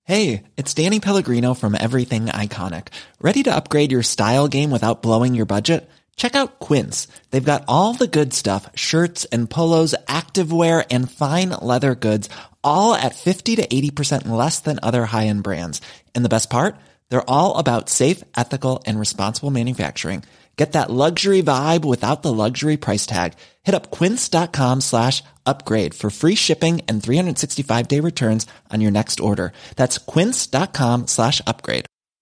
Hey, it's Danny Pellegrino from Everything Iconic. Ready to upgrade your style game without blowing your budget? Check out Quince. They've got all the good stuff, shirts and polos, activewear, and fine leather goods, all at 50 to 80% less than other high-end brands. And the best part? They're all about safe, ethical, and responsible manufacturing. Get that luxury vibe without the luxury price tag. Hit up quince.com/upgrade for free shipping and 365-day returns on your next order. That's quince.com/upgrade.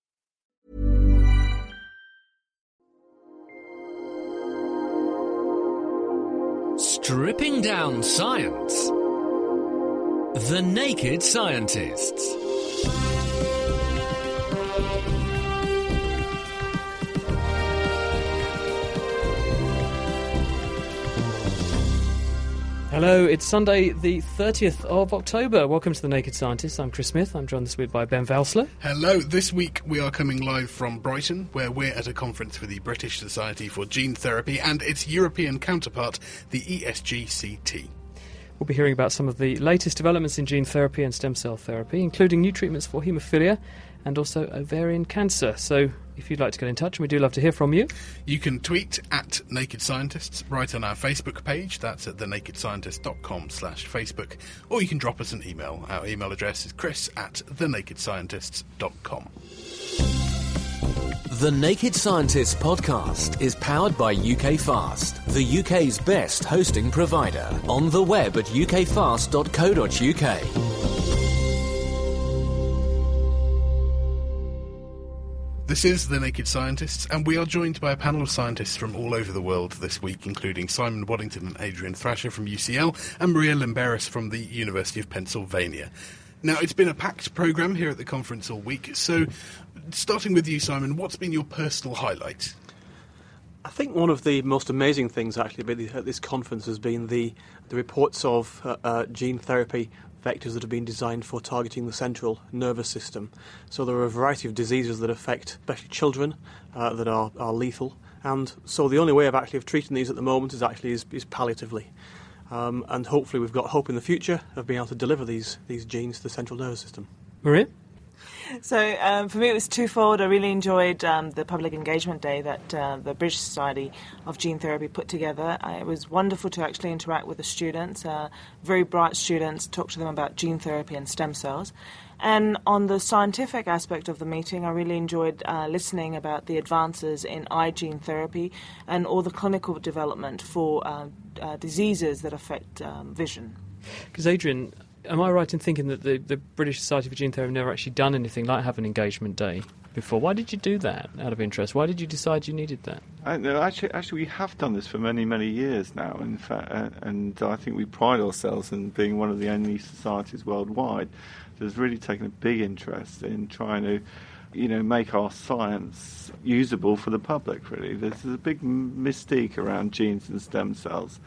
Stripping down science. The Naked Scientists. Hello, it's Sunday the 30th of October. Welcome to The Naked Scientists. I'm Chris Smith. I'm joined this week by Ben Valsler. Hello. This week we are coming live from Brighton, where we're at a conference for the British Society for Gene Therapy and its European counterpart, the ESGCT. We'll be hearing about some of the latest developments in gene therapy and stem cell therapy, including new treatments for haemophilia and also ovarian cancer. So if you'd like to get in touch, and we do love to hear from you. You can tweet at Naked Scientists, right on our Facebook page. That's at thenakedscientist.com/Facebook. Or you can drop us an email. Our email address is chris@thenakedscientists.com. The Naked Scientists podcast is powered by UK Fast, the UK's best hosting provider. On the web at ukfast.co.uk. This is The Naked Scientists, and we are joined by a panel of scientists from all over the world this week, including Simon Waddington and Adrian Thrasher from UCL and Maria Limberis from the University of Pennsylvania. Now, it's been a packed programme here at the conference all week, so starting with you, Simon, what's been your personal highlight? I think one of the most amazing things actually at this conference has been the reports of gene therapy vectors that have been designed for targeting the central nervous system. So there are a variety of diseases that affect especially children that are lethal, and so the only way of treating these at the moment is palliatively. And hopefully we've got hope in the future of being able to deliver these genes to the central nervous system. Maria? So for me it was twofold. I really enjoyed the public engagement day that the British Society of Gene Therapy put together. It was wonderful to actually interact with the students, very bright students, talk to them about gene therapy and stem cells. And on the scientific aspect of the meeting, I really enjoyed listening about the advances in eye gene therapy and all the clinical development for diseases that affect vision. Because Adrian, am I right in thinking that the British Society for Gene Therapy have never actually done anything like have an engagement day before? Why did you do that, out of interest? Why did you decide you needed that? No, actually, we have done this for many, many years now, in fact, and I think we pride ourselves in being one of the only societies worldwide that's really taken a big interest in trying to make our science usable for the public, really. There's a big mystique around genes and stem cells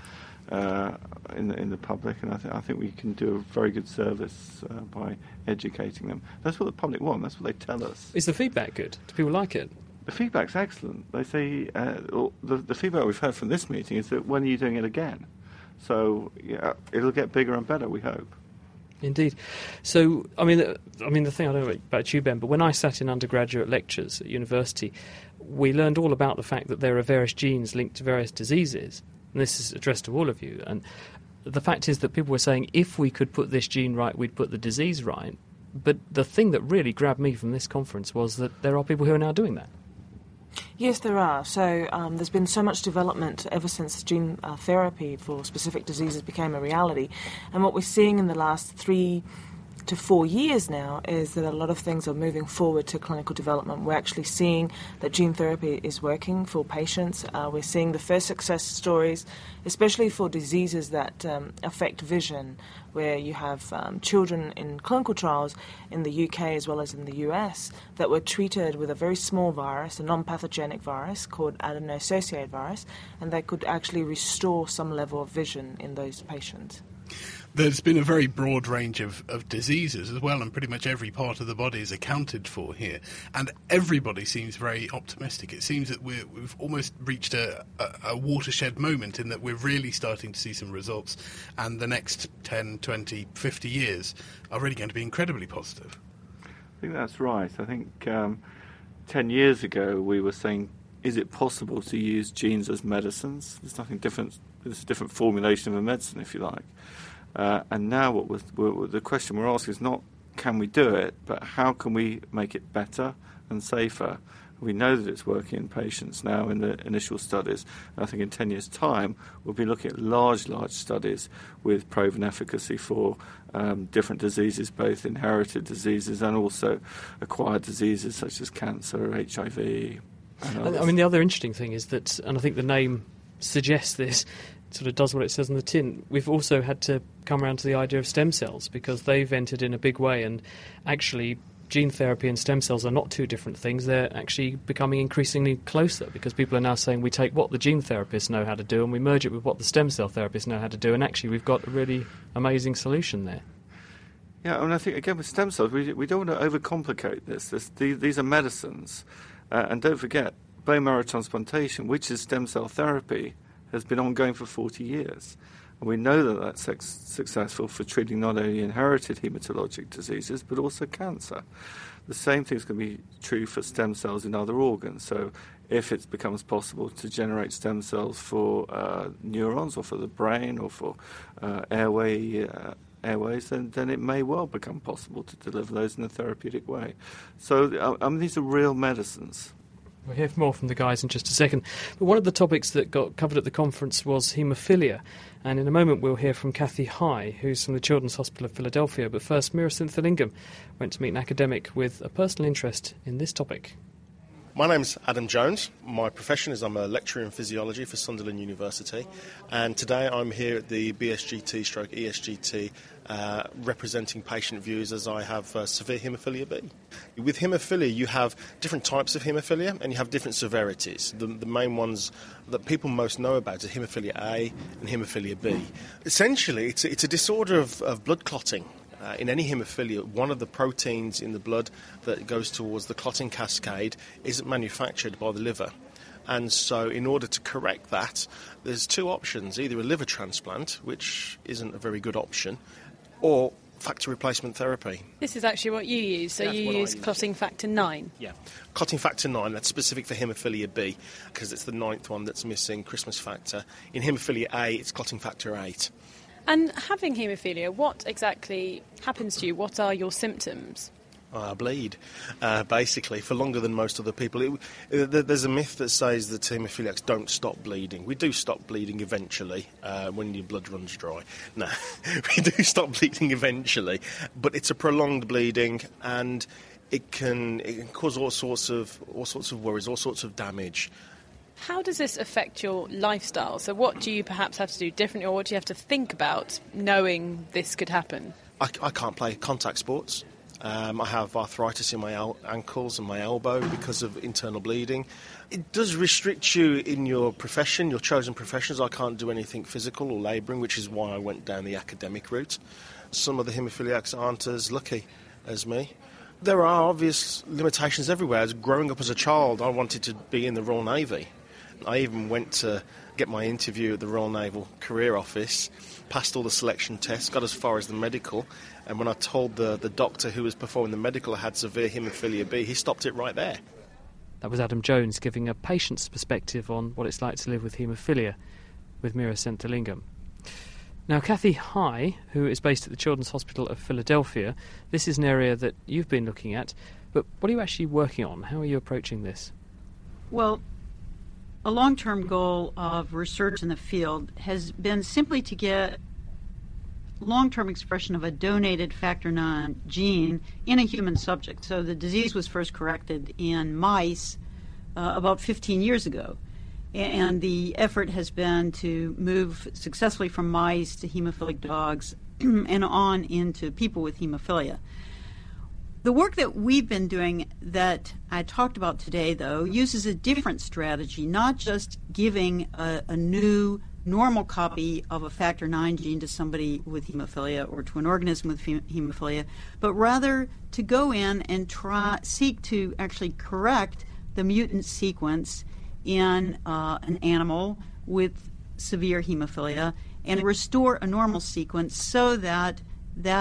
in the public, and I think we can do a very good service by educating them. That's what the public want. That's what they tell us. Is the feedback good? Do people like it? The feedback's excellent. They say the feedback we've heard from this meeting is that when are you doing it again? So it'll get bigger and better, we hope. Indeed. So, I mean, the thing I don't know about you, Ben, but when I sat in undergraduate lectures at university, we learned all about the fact that there are various genes linked to various diseases. And this is addressed to all of you. And the fact is that people were saying if we could put this gene right, we'd put the disease right. But the thing that really grabbed me from this conference was that there are people who are now doing that. Yes, there are. So there's been so much development ever since gene therapy for specific diseases became a reality. And what we're seeing in the last 3 to 4 years now is that a lot of things are moving forward to clinical development. We're actually seeing that gene therapy is working for patients. We're seeing the first success stories, especially for diseases that affect vision, where you have children in clinical trials in the UK as well as in the US that were treated with a very small virus, a non-pathogenic virus called adeno-associated virus, and they could actually restore some level of vision in those patients. There's been a very broad range of diseases as well, and pretty much every part of the body is accounted for here. And everybody seems very optimistic. It seems that we've almost reached a watershed moment in that we're really starting to see some results, and the next 10, 20, 50 years are really going to be incredibly positive. I think that's right. I think 10 years ago we were saying, is it possible to use genes as medicines? There's nothing different. It's a different formulation of a medicine, if you like. And now the question we're asking is not can we do it, but how can we make it better and safer? We know that it's working in patients now in the initial studies. And I think in 10 years' time, we'll be looking at large studies with proven efficacy for different diseases, both inherited diseases and also acquired diseases such as cancer, HIV. I mean, the other interesting thing is that, and I think the name suggests this, sort of does what it says on the tin, we've also had to come around to the idea of stem cells because they've entered in a big way, and actually gene therapy and stem cells are not two different things. They're actually becoming increasingly closer because people are now saying we take what the gene therapists know how to do and we merge it with what the stem cell therapists know how to do, and actually we've got a really amazing solution there. Yeah, and I think, again, with stem cells, we don't want to overcomplicate this. These are medicines. And don't forget, bone marrow transplantation, which is stem cell therapy, has been ongoing for 40 years. And we know that that's successful for treating not only inherited hematologic diseases, but also cancer. The same thing is going to be true for stem cells in other organs. So if it becomes possible to generate stem cells for neurons or for the brain or for airways, then it may well become possible to deliver those in a therapeutic way. So these are real medicines. We'll hear more from the guys in just a second. But one of the topics that got covered at the conference was haemophilia. And in a moment we'll hear from Kathy High, who's from the Children's Hospital of Philadelphia. But first, Meera Senthilingam went to meet an academic with a personal interest in this topic. My name's Adam Jones. My profession is I'm a lecturer in physiology for Sunderland University, and today I'm here at the BSGT/ESGT representing patient views as I have severe haemophilia B. With haemophilia you have different types of haemophilia and you have different severities. The main ones that people most know about are haemophilia A and haemophilia B. Essentially it's a disorder of blood clotting. In any haemophilia, one of the proteins in the blood that goes towards the clotting cascade isn't manufactured by the liver. And so in order to correct that, there's two options, either a liver transplant, which isn't a very good option, or factor replacement therapy. This is actually what you use, so you use clotting factor 9? Yeah, clotting factor 9, that's specific for haemophilia B, because it's the 9th one that's missing, Christmas factor. In haemophilia A, it's clotting factor 8. And having haemophilia, what exactly happens to you? What are your symptoms? I bleed, basically, for longer than most other people. There's a myth that says that haemophiliacs don't stop bleeding. We do stop bleeding eventually when your blood runs dry. No, we do stop bleeding eventually, but it's a prolonged bleeding, and it can cause all sorts of worries, all sorts of damage. How does this affect your lifestyle? So what do you perhaps have to do differently, or what do you have to think about knowing this could happen? I can't play contact sports. I have arthritis in my ankles and my elbow because of internal bleeding. It does restrict you in your profession, your chosen professions. I can't do anything physical or labouring, which is why I went down the academic route. Some of the haemophiliacs aren't as lucky as me. There are obvious limitations everywhere. Growing up as a child, I wanted to be in the Royal Navy. I even went to get my interview at the Royal Naval Career Office, passed all the selection tests, got as far as the medical, and when I told the doctor who was performing the medical I had severe haemophilia B, he stopped it right there. That was Adam Jones giving a patient's perspective on what it's like to live with haemophilia with Meera Senthilingam. Now, Kathy High, who is based at the Children's Hospital of Philadelphia, this is an area that you've been looking at, but what are you actually working on? How are you approaching this? Well, a long-term goal of research in the field has been simply to get long-term expression of a donated factor 9 gene in a human subject. So the disease was first corrected in mice about 15 years ago. And the effort has been to move successfully from mice to hemophilic dogs and on into people with hemophilia. The work that we've been doing that I talked about today, though, uses a different strategy, not just giving a new normal copy of a factor 9 gene to somebody with hemophilia or to an organism with hemophilia, but rather to go in and seek to actually correct the mutant sequence in an animal with severe hemophilia and restore a normal sequence so that that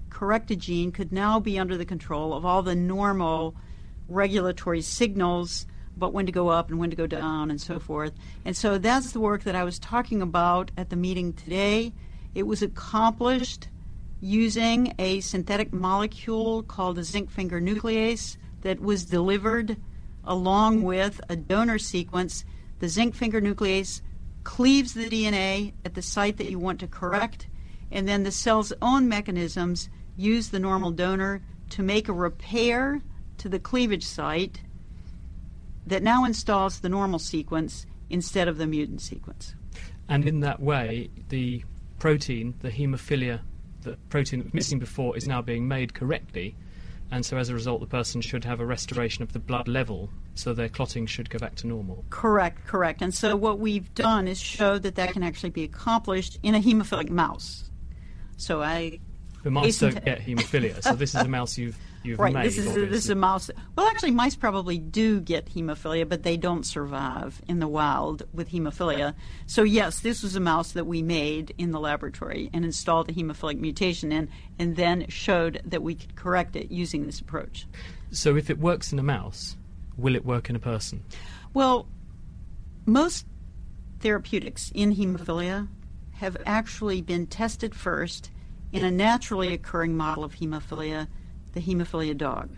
corrected gene could now be under the control of all the normal regulatory signals about when to go up and when to go down and so forth. And so that's the work that I was talking about at the meeting today. It was accomplished using a synthetic molecule called a zinc finger nuclease that was delivered along with a donor sequence. The zinc finger nuclease cleaves the DNA at the site that you want to correct, and then the cell's own mechanisms use the normal donor to make a repair to the cleavage site that now installs the normal sequence instead of the mutant sequence. And in that way, the protein, the haemophilia, the protein that was missing before, is now being made correctly, and so as a result the person should have a restoration of the blood level, so their clotting should go back to normal. Correct. And so what we've done is show that that can actually be accomplished in a hemophilic mouse. So the mice don't get haemophilia, so this is a mouse you've right, made. This is a mouse. Well, actually, mice probably do get hemophilia, but they don't survive in the wild with hemophilia. So yes, this was a mouse that we made in the laboratory and installed a hemophilic mutation in, and then showed that we could correct it using this approach. So if it works in a mouse, will it work in a person? Well, most therapeutics in hemophilia have actually been tested first in a naturally occurring model of hemophilia, the hemophilia dog.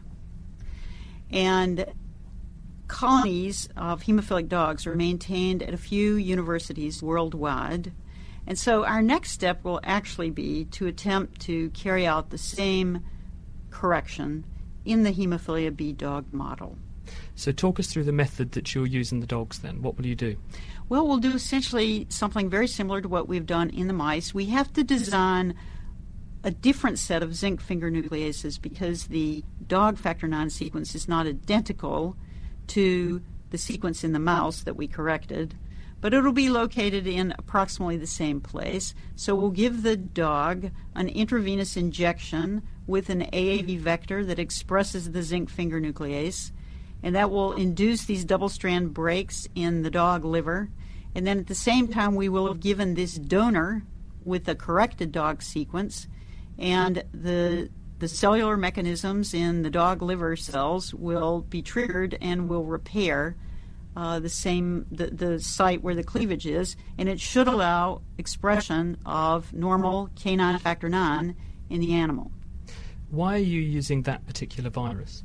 And colonies of hemophilic dogs are maintained at a few universities worldwide. And so our next step will actually be to attempt to carry out the same correction in the hemophilia B dog model. So talk us through the method that you'll use in the dogs then. What will you do? Well, we'll do essentially something very similar to what we've done in the mice. We have to design a different set of zinc finger nucleases because the dog factor IX sequence is not identical to the sequence in the mouse that we corrected, but it'll be located in approximately the same place. So we'll give the dog an intravenous injection with an AAV vector that expresses the zinc finger nuclease, and that will induce these double-strand breaks in the dog liver. And then at the same time, we will have given this donor with a corrected dog sequence, and the cellular mechanisms in the dog liver cells will be triggered and will repair the site where the cleavage is, and it should allow expression of normal canine factor IX in the animal. Why are you using that particular virus?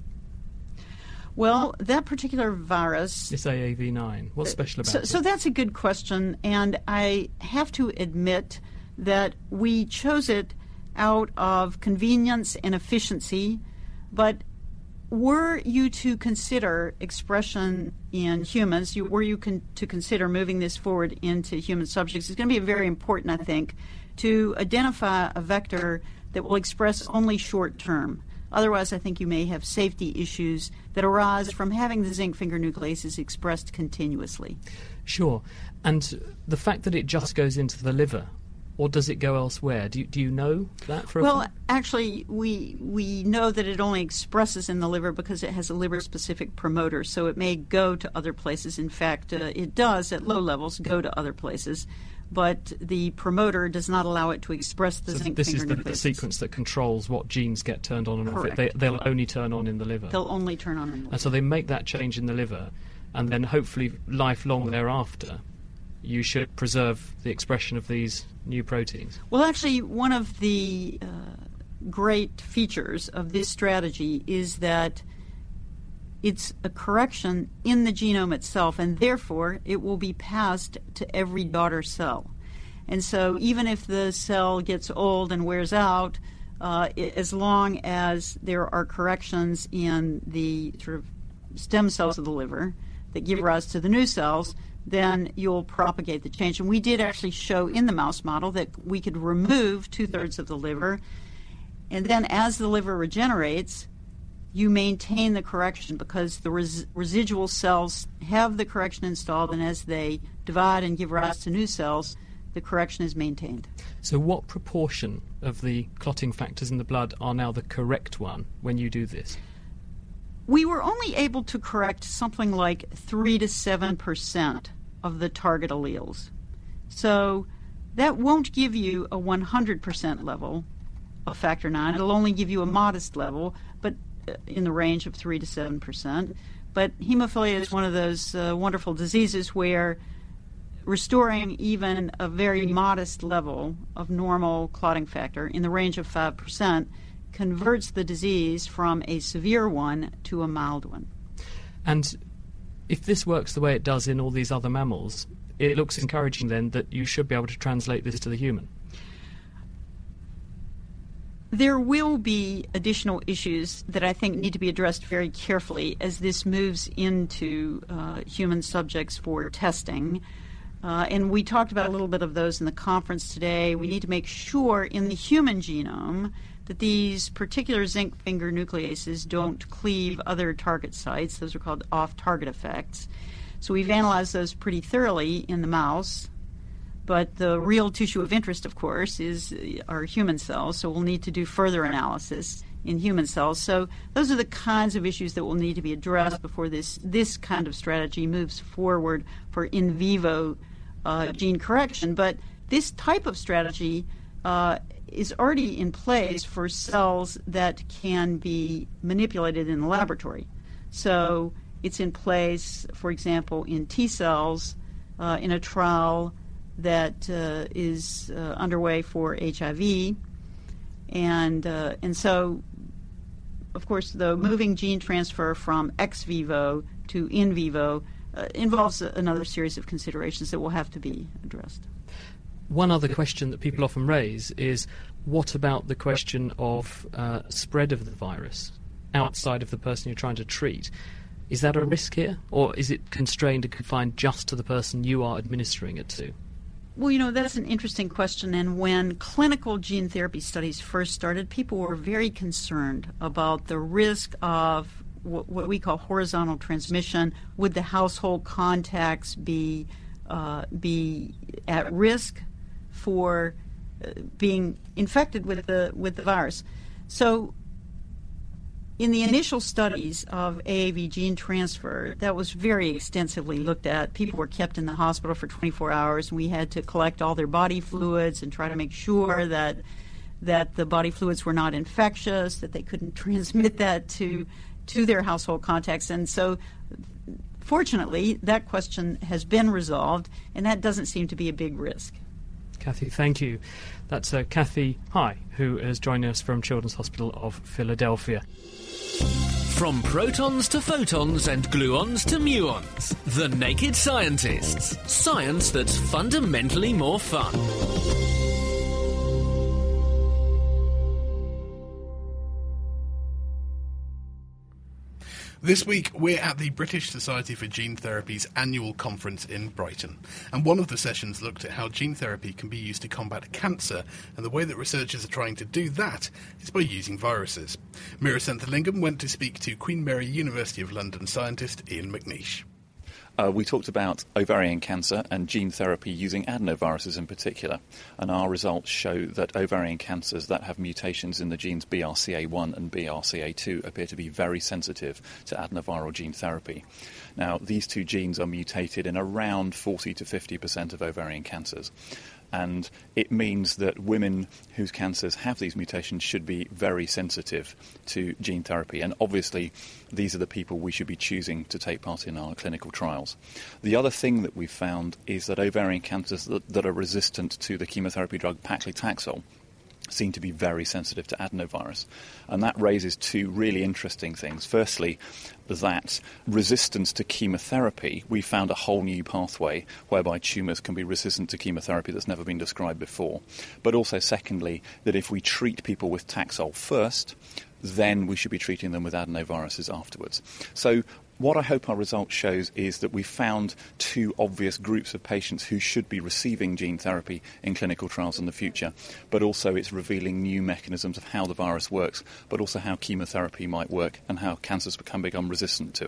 Well, that particular virus... It's AAV9. What's special about it? So that's a good question, and I have to admit that we chose it out of convenience and efficiency, but were you to consider expression in humans, were you to consider moving this forward into human subjects, it's going to be very important, I think, to identify a vector that will express only short term. Otherwise, I think you may have safety issues that arise from having the zinc finger nucleases expressed continuously. Sure. And the fact that it just goes into the liver, or does it go elsewhere? Do you know that for a fact? Actually, we know that it only expresses in the liver because it has a liver-specific promoter, so it may go to other places. In fact, it does, at low levels, go to other places. But the promoter does not allow it to express the zinc finger nucleases. This is the sequence that controls what genes get turned on and off. Correct. They'll only turn on in the liver. They'll only turn on in the liver. And so they make that change in the liver, and then hopefully lifelong thereafter, you should preserve the expression of these new proteins. Well, actually, one of the great features of this strategy is that it's a correction in the genome itself, and therefore it will be passed to every daughter cell. And so even if the cell gets old and wears out, as long as there are corrections in the sort of stem cells of the liver that give rise to the new cells, then you'll propagate the change. And we did actually show in the mouse model that we could remove 2/3 of the liver, and then as the liver regenerates, you maintain the correction because the residual cells have the correction installed, and as they divide and give rise to new cells, the correction is maintained. So what proportion of the clotting factors in the blood are now the correct one when you do this? We were only able to correct something like 3 to 7% of the target alleles. So that won't give you a 100% level of factor IX. It'll only give you a modest level, but in the range of 3 to 7%. But hemophilia is one of those wonderful diseases where restoring even a very modest level of normal clotting factor in the range of 5% converts the disease from a severe one to a mild one. And if this works the way it does in all these other mammals, it looks encouraging then that you should be able to translate this to the human. There will be additional issues that I think need to be addressed very carefully as this moves into human subjects for testing. And we talked about a little bit of those in the conference today. We need to make sure in the human genome that these particular zinc finger nucleases don't cleave other target sites. Those are called off-target effects. So we've analyzed those pretty thoroughly in the mouse. But the real tissue of interest, of course, is our human cells, so we'll need to do further analysis in human cells. So those are the kinds of issues that will need to be addressed before this kind of strategy moves forward for in vivo gene correction. But this type of strategy is already in place for cells that can be manipulated in the laboratory. So it's in place, for example, in T cells in a trial that is underway for HIV, and so, of course, the moving gene transfer from ex vivo to in vivo involves another series of considerations that will have to be addressed. One other question that people often raise is, what about the question of spread of the virus outside of the person you're trying to treat? Is that a risk here, or is it constrained and confined just to the person you are administering it to? Well, that's an interesting question. And when clinical gene therapy studies first started, people were very concerned about the risk of what we call horizontal transmission. Would the household contacts be at risk for being infected with the virus? So in the initial studies of AAV gene transfer, that was very extensively looked at. People were kept in the hospital for 24 hours, and we had to collect all their body fluids and try to make sure that the body fluids were not infectious, that they couldn't transmit that to their household contacts. And so, fortunately, that question has been resolved, and that doesn't seem to be a big risk. Kathy, thank you. That's Kathy High, who is joining us from Children's Hospital of Philadelphia. From protons to photons and gluons to muons, The Naked Scientists. Science that's fundamentally more fun. This week, we're at the British Society for Gene Therapy's annual conference in Brighton, and one of the sessions looked at how gene therapy can be used to combat cancer, and the way that researchers are trying to do that is by using viruses. Meera Senthilingam went to speak to Queen Mary University of London scientist Ian McNeish. We talked about ovarian cancer and gene therapy using adenoviruses in particular, and our results show that ovarian cancers that have mutations in the genes BRCA1 and BRCA2 appear to be very sensitive to adenoviral gene therapy. Now, these two genes are mutated in around 40 to 50% of ovarian cancers. And it means that women whose cancers have these mutations should be very sensitive to gene therapy. And obviously, these are the people we should be choosing to take part in our clinical trials. The other thing that we've found is that ovarian cancers that are resistant to the chemotherapy drug paclitaxel seem to be very sensitive to adenovirus. And that raises two really interesting things. Firstly, that resistance to chemotherapy, we found a whole new pathway whereby tumours can be resistant to chemotherapy that's never been described before. But also, secondly, that if we treat people with Taxol first, then we should be treating them with adenoviruses afterwards. So what I hope our result shows is that we found two obvious groups of patients who should be receiving gene therapy in clinical trials in the future, but also it's revealing new mechanisms of how the virus works, but also how chemotherapy might work and how cancers can become resistant to it.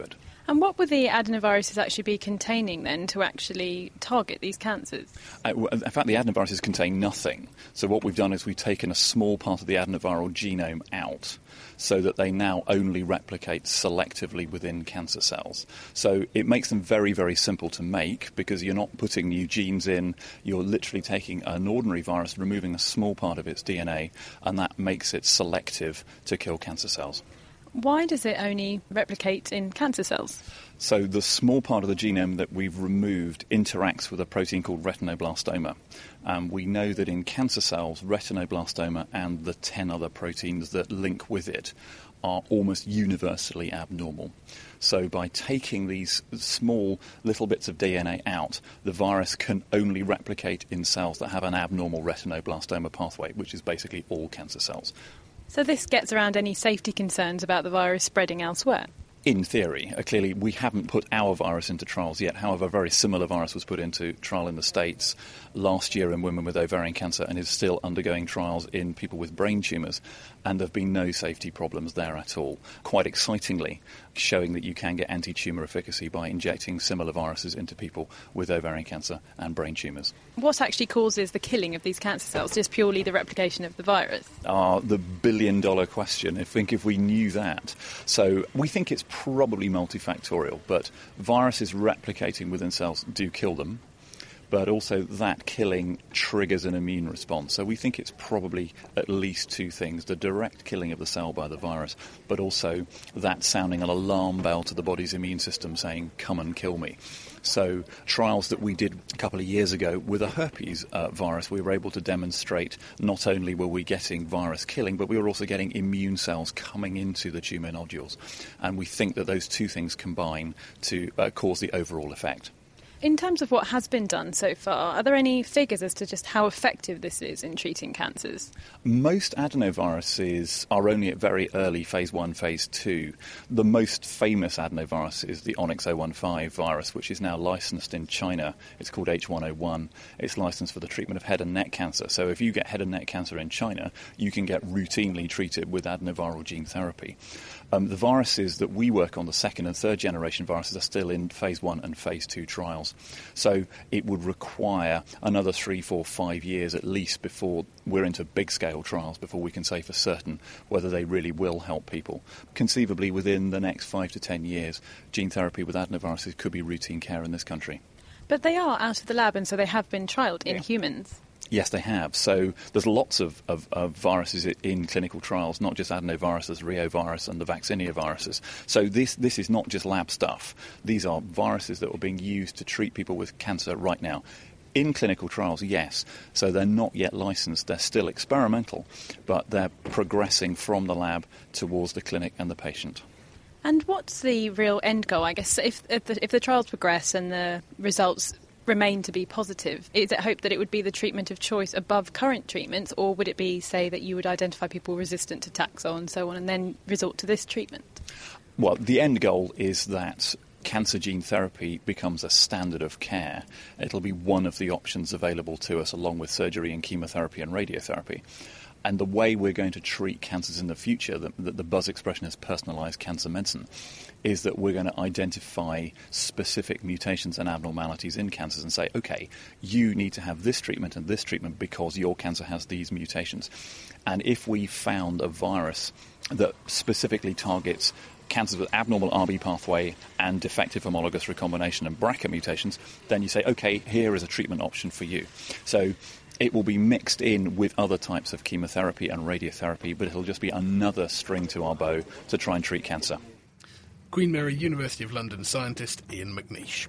And what would the adenoviruses actually be containing then to actually target these cancers? In fact, the adenoviruses contain nothing. So what we've done is we've taken a small part of the adenoviral genome out so that they now only replicate selectively within cancer cells. So it makes them very, very simple to make because you're not putting new genes in. You're literally taking an ordinary virus, removing a small part of its DNA, and that makes it selective to kill cancer cells. Why does it only replicate in cancer cells? So the small part of the genome that we've removed interacts with a protein called retinoblastoma. We know that in cancer cells, retinoblastoma and the 10 other proteins that link with it are almost universally abnormal. So by taking these small little bits of DNA out, the virus can only replicate in cells that have an abnormal retinoblastoma pathway, which is basically all cancer cells. So this gets around any safety concerns about the virus spreading elsewhere? In theory. Clearly, we haven't put our virus into trials yet. However, a very similar virus was put into trial in the States last year in women with ovarian cancer and is still undergoing trials in people with brain tumours. And there have been no safety problems there at all. Quite excitingly, showing that you can get anti-tumour efficacy by injecting similar viruses into people with ovarian cancer and brain tumours. What actually causes the killing of these cancer cells? Just purely the replication of the virus? The billion-dollar question. I think if we knew that. So we think it's probably multifactorial, but viruses replicating within cells do kill them. But also that killing triggers an immune response. So we think it's probably at least two things: the direct killing of the cell by the virus, but also that sounding an alarm bell to the body's immune system saying, come and kill me. So trials that we did a couple of years ago with a herpes virus, we were able to demonstrate not only were we getting virus killing, but we were also getting immune cells coming into the tumour nodules. And we think that those two things combine to cause the overall effect. In terms of what has been done so far, are there any figures as to just how effective this is in treating cancers? Most adenoviruses are only at very early phase 1, phase 2. The most famous adenovirus is the Onyx 015 virus, which is now licensed in China. It's called H1N1. It's licensed for the treatment of head and neck cancer. So if you get head and neck cancer in China, you can get routinely treated with adenoviral gene therapy. The viruses that we work on, the second and third generation viruses, are still in phase 1 and phase 2 trials. So it would require another 3, 4, 5 years at least before we're into big-scale trials, before we can say for certain whether they really will help people. Conceivably, within the next 5 to 10 years, gene therapy with adenoviruses could be routine care in this country. But they are out of the lab, and so they have been trialled in humans. Yes, they have. So there's lots of viruses in clinical trials, not just adenoviruses, reovirus and the vaccinia viruses. So this is not just lab stuff. These are viruses that are being used to treat people with cancer right now. In clinical trials, yes. So they're not yet licensed. They're still experimental, but they're progressing from the lab towards the clinic and the patient. And what's the real end goal? I guess if the trials progress and the results remain to be positive, is it hoped that it would be the treatment of choice above current treatments, or would it be, say, that you would identify people resistant to Taxol and so on and then resort to this treatment? Well, the end goal is that cancer gene therapy becomes a standard of care. It'll be one of the options available to us along with surgery and chemotherapy and radiotherapy. And the way we're going to treat cancers in the future, the buzz expression is personalised cancer medicine, is that we're going to identify specific mutations and abnormalities in cancers and say, OK, you need to have this treatment and this treatment because your cancer has these mutations. And if we found a virus that specifically targets cancers with abnormal RB pathway and defective homologous recombination and BRCA mutations, then you say, OK, here is a treatment option for you. So it will be mixed in with other types of chemotherapy and radiotherapy, but it'll just be another string to our bow to try and treat cancer. Queen Mary, University of London scientist Ian McNeish.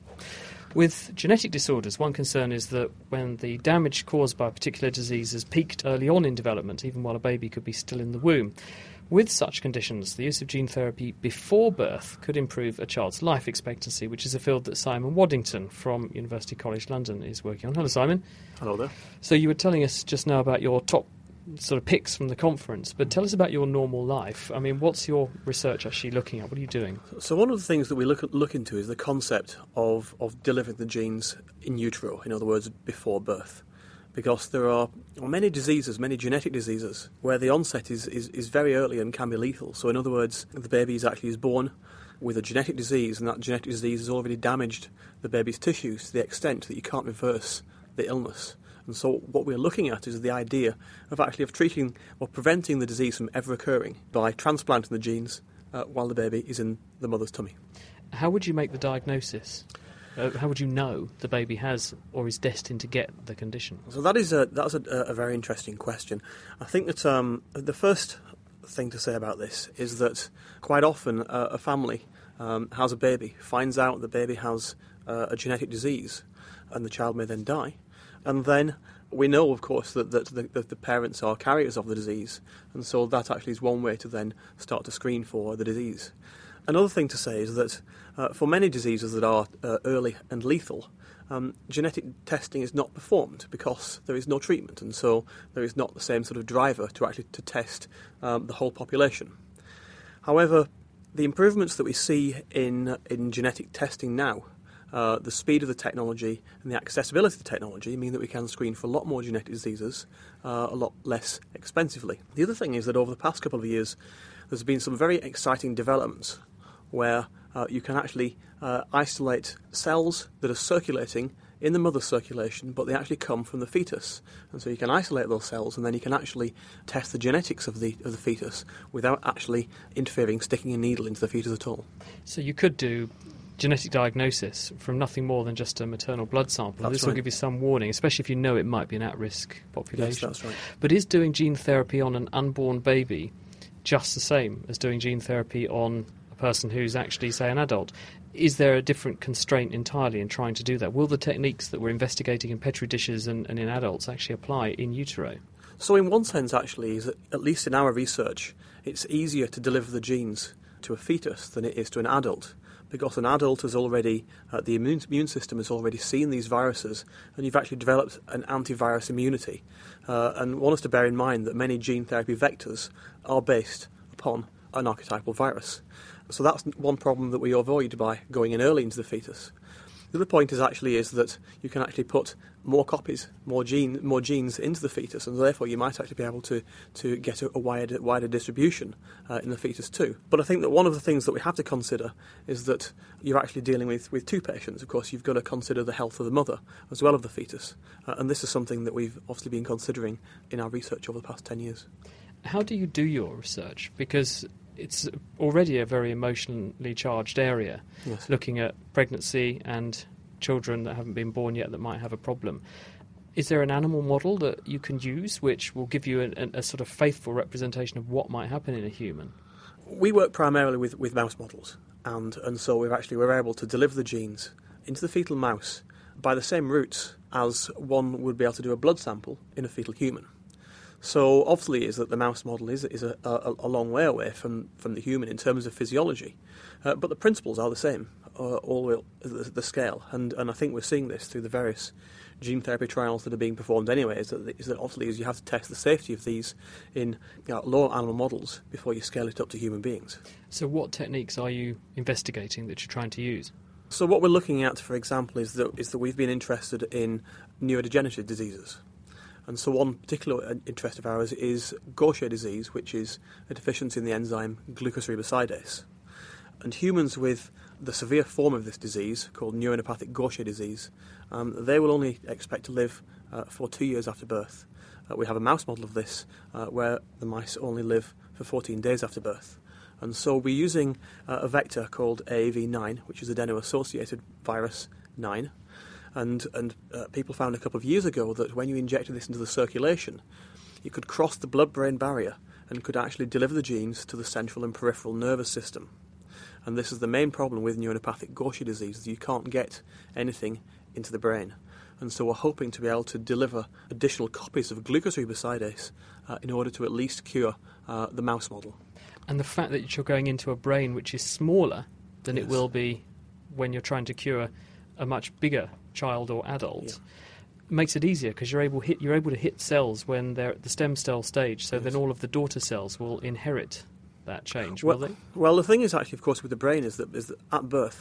With genetic disorders, one concern is that when the damage caused by a particular disease has peaked early on in development, even while a baby could be still in the womb. With such conditions, the use of gene therapy before birth could improve a child's life expectancy, which is a field that Simon Waddington from University College London is working on. Hello, Simon. Hello there. So you were telling us just now about your top sort of picks from the conference, but tell us about your normal life. I mean, what's your research actually looking at? What are you doing? So one of the things that we look into is the concept of delivering the genes in utero, in other words, before birth. because there are many diseases, many genetic diseases, where the onset is very early and can be lethal. So in other words, the baby is born with a genetic disease, and that genetic disease has already damaged the baby's tissues to the extent that you can't reverse the illness. And so what we're looking at is the idea of treating or preventing the disease from ever occurring by transplanting the genes while the baby is in the mother's tummy. How would you make the diagnosis? How would you know the baby has or is destined to get the condition? So that's a very interesting question. I think that the first thing to say about this is that quite often a family has a baby, finds out the baby has a genetic disease, and the child may then die. And then we know, of course, that the parents are carriers of the disease, and so that actually is one way to then start to screen for the disease. Another thing to say is that for many diseases that are early and lethal, genetic testing is not performed because there is no treatment, and so there is not the same sort of driver to test the whole population. However, the improvements that we see in genetic testing now, the speed of the technology and the accessibility of the technology mean that we can screen for a lot more genetic diseases a lot less expensively. The other thing is that over the past couple of years, there's been some very exciting developments where you can actually isolate cells that are circulating in the mother's circulation, but they actually come from the fetus. And so you can isolate those cells, and then you can actually test the genetics of the fetus without actually sticking a needle into the fetus at all. So you could do genetic diagnosis from nothing more than just a maternal blood sample. That's this right. will give you some warning, especially if you know it might be an at-risk population. Yes, that's right. But is doing gene therapy on an unborn baby just the same as doing gene therapy on a person who's actually, say, an adult? Is there a different constraint entirely in trying to do that? Will the techniques that we're investigating in Petri dishes and in adults actually apply in utero? So in one sense, actually, is that, at least in our research, it's easier to deliver the genes to a fetus than it is to an adult, because an adult has already, the immune system has already seen these viruses, and you've actually developed an antivirus immunity. And one has to bear in mind that many gene therapy vectors are based upon an archetypal virus. So that's one problem that we avoid by going in early into the fetus. The other point is that you can actually put more copies, more genes into the fetus, and therefore you might actually be able to get a wider distribution in the fetus too. But I think that one of the things that we have to consider is that you're actually dealing with two patients. Of course, you've got to consider the health of the mother as well as the fetus, and this is something that we've obviously been considering in our research over the past 10 years. How do you do your research? Because it's already a very emotionally charged area, Yes. looking at pregnancy and children that haven't been born yet that might have a problem. Is there an animal model that you can use which will give you a sort of faithful representation of what might happen in a human? We work primarily with mouse models, and so we're able to deliver the genes into the fetal mouse by the same routes as one would be able to do a blood sample in a fetal human. So obviously is that the mouse model is a long way away from the human in terms of physiology, but the principles are the same, all the scale, and I think we're seeing this through the various gene therapy trials that are being performed anyway, is that obviously you have to test the safety of these in lower animal models before you scale it up to human beings. So what techniques are you investigating that you're trying to use? So what we're looking at, for example, is that we've been interested in neurodegenerative diseases. And so one particular interest of ours is Gaucher disease, which is a deficiency in the enzyme glucocerebrosidase. And humans with the severe form of this disease, called neuronopathic Gaucher disease, they will only expect to live for 2 years after birth. We have a mouse model of this where the mice only live for 14 days after birth. And so we're using a vector called AAV9, which is adeno-associated virus 9. And people found a couple of years ago that when you injected this into the circulation, you could cross the blood-brain barrier and could actually deliver the genes to the central and peripheral nervous system. And this is the main problem with neuronopathic Gaucher disease, is you can't get anything into the brain. And so we're hoping to be able to deliver additional copies of glucocerebrosidase in order to at least cure the mouse model. And the fact that you're going into a brain which is smaller than Yes. it will be when you're trying to cure a much bigger child or adult makes it easier, because you're able to hit cells when they're at the stem cell stage, so then all of the daughter cells will inherit that change, will they? Well, the thing is actually, of course, with the brain is that at birth,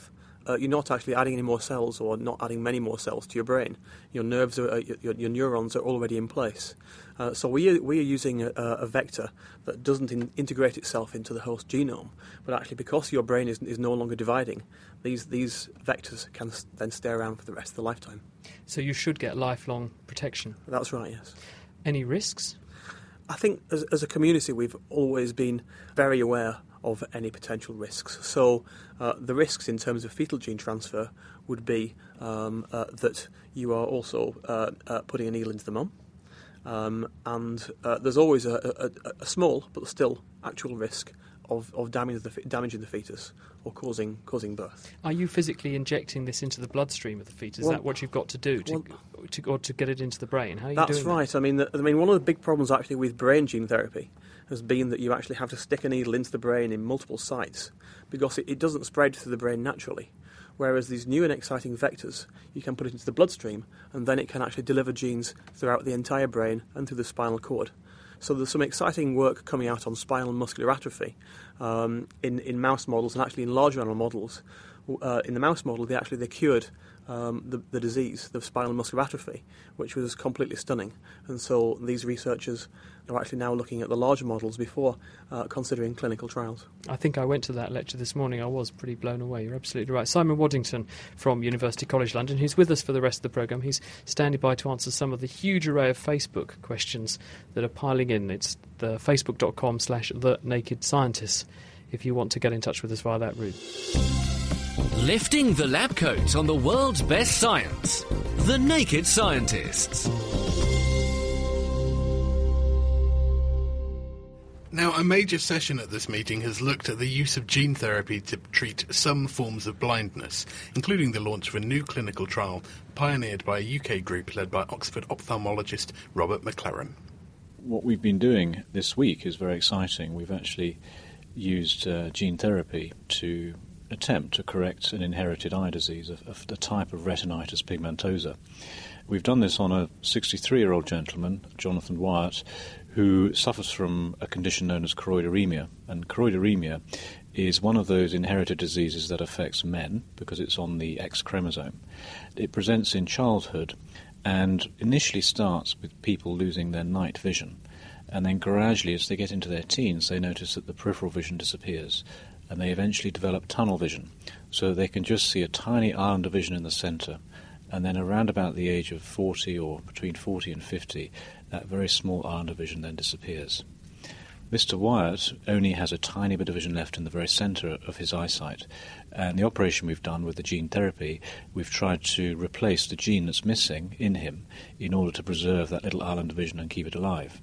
you're not actually adding any more cells or not adding many more cells to your brain. Your nerves, your neurons are already in place. So we are using a vector that doesn't integrate itself into the host genome, but actually because your brain is no longer dividing, these vectors can then stay around for the rest of the lifetime. So you should get lifelong protection. That's right, yes. Any risks? I think as a community we've always been very aware of any potential risks. So the risks in terms of fetal gene transfer would be that you are also putting a needle into the mum. And there's always a small but still actual risk of damaging the fetus or causing birth. Are you physically injecting this into the bloodstream of the fetus? Is that what you've got to do to get it into the brain? How are you doing That's right. I mean, one of the big problems actually with brain gene therapy has been that you actually have to stick a needle into the brain in multiple sites because it doesn't spread through the brain naturally. Whereas these new and exciting vectors, you can put it into the bloodstream and then it can actually deliver genes throughout the entire brain and through the spinal cord. So there's some exciting work coming out on spinal muscular atrophy in mouse models and actually in larger animal models. In the mouse model, they cured the disease, the spinal muscular atrophy, which was completely stunning. And so these researchers are actually now looking at the larger models before considering clinical trials. I think I went to that lecture this morning. I was pretty blown away. You're absolutely right. Simon Waddington from University College London, who's with us for the rest of the programme. He's standing by to answer some of the huge array of Facebook questions that are piling in. It's the facebook.com/thenakedscientists if you want to get in touch with us via that route. Lifting the lab coat on the world's best science. The Naked Scientists. Now, a major session at this meeting has looked at the use of gene therapy to treat some forms of blindness, including the launch of a new clinical trial pioneered by a UK group led by Oxford ophthalmologist Robert McLaren. What we've been doing this week is very exciting. We've actually used gene therapy to attempt to correct an inherited eye disease of the type of retinitis pigmentosa. We've done this on a 63-year-old gentleman, Jonathan Wyatt, who suffers from a condition known as choroideremia. And choroideremia is one of those inherited diseases that affects men because it's on the X chromosome. It presents in childhood and initially starts with people losing their night vision. And then gradually, as they get into their teens, they notice that the peripheral vision disappears. And they eventually develop tunnel vision, so they can just see a tiny island of vision in the centre. And then around about the age of 40 or between 40 and 50, that very small island of vision then disappears. Mr. Wyatt only has a tiny bit of vision left in the very centre of his eyesight. And the operation we've done with the gene therapy, we've tried to replace the gene that's missing in him in order to preserve that little island of vision and keep it alive.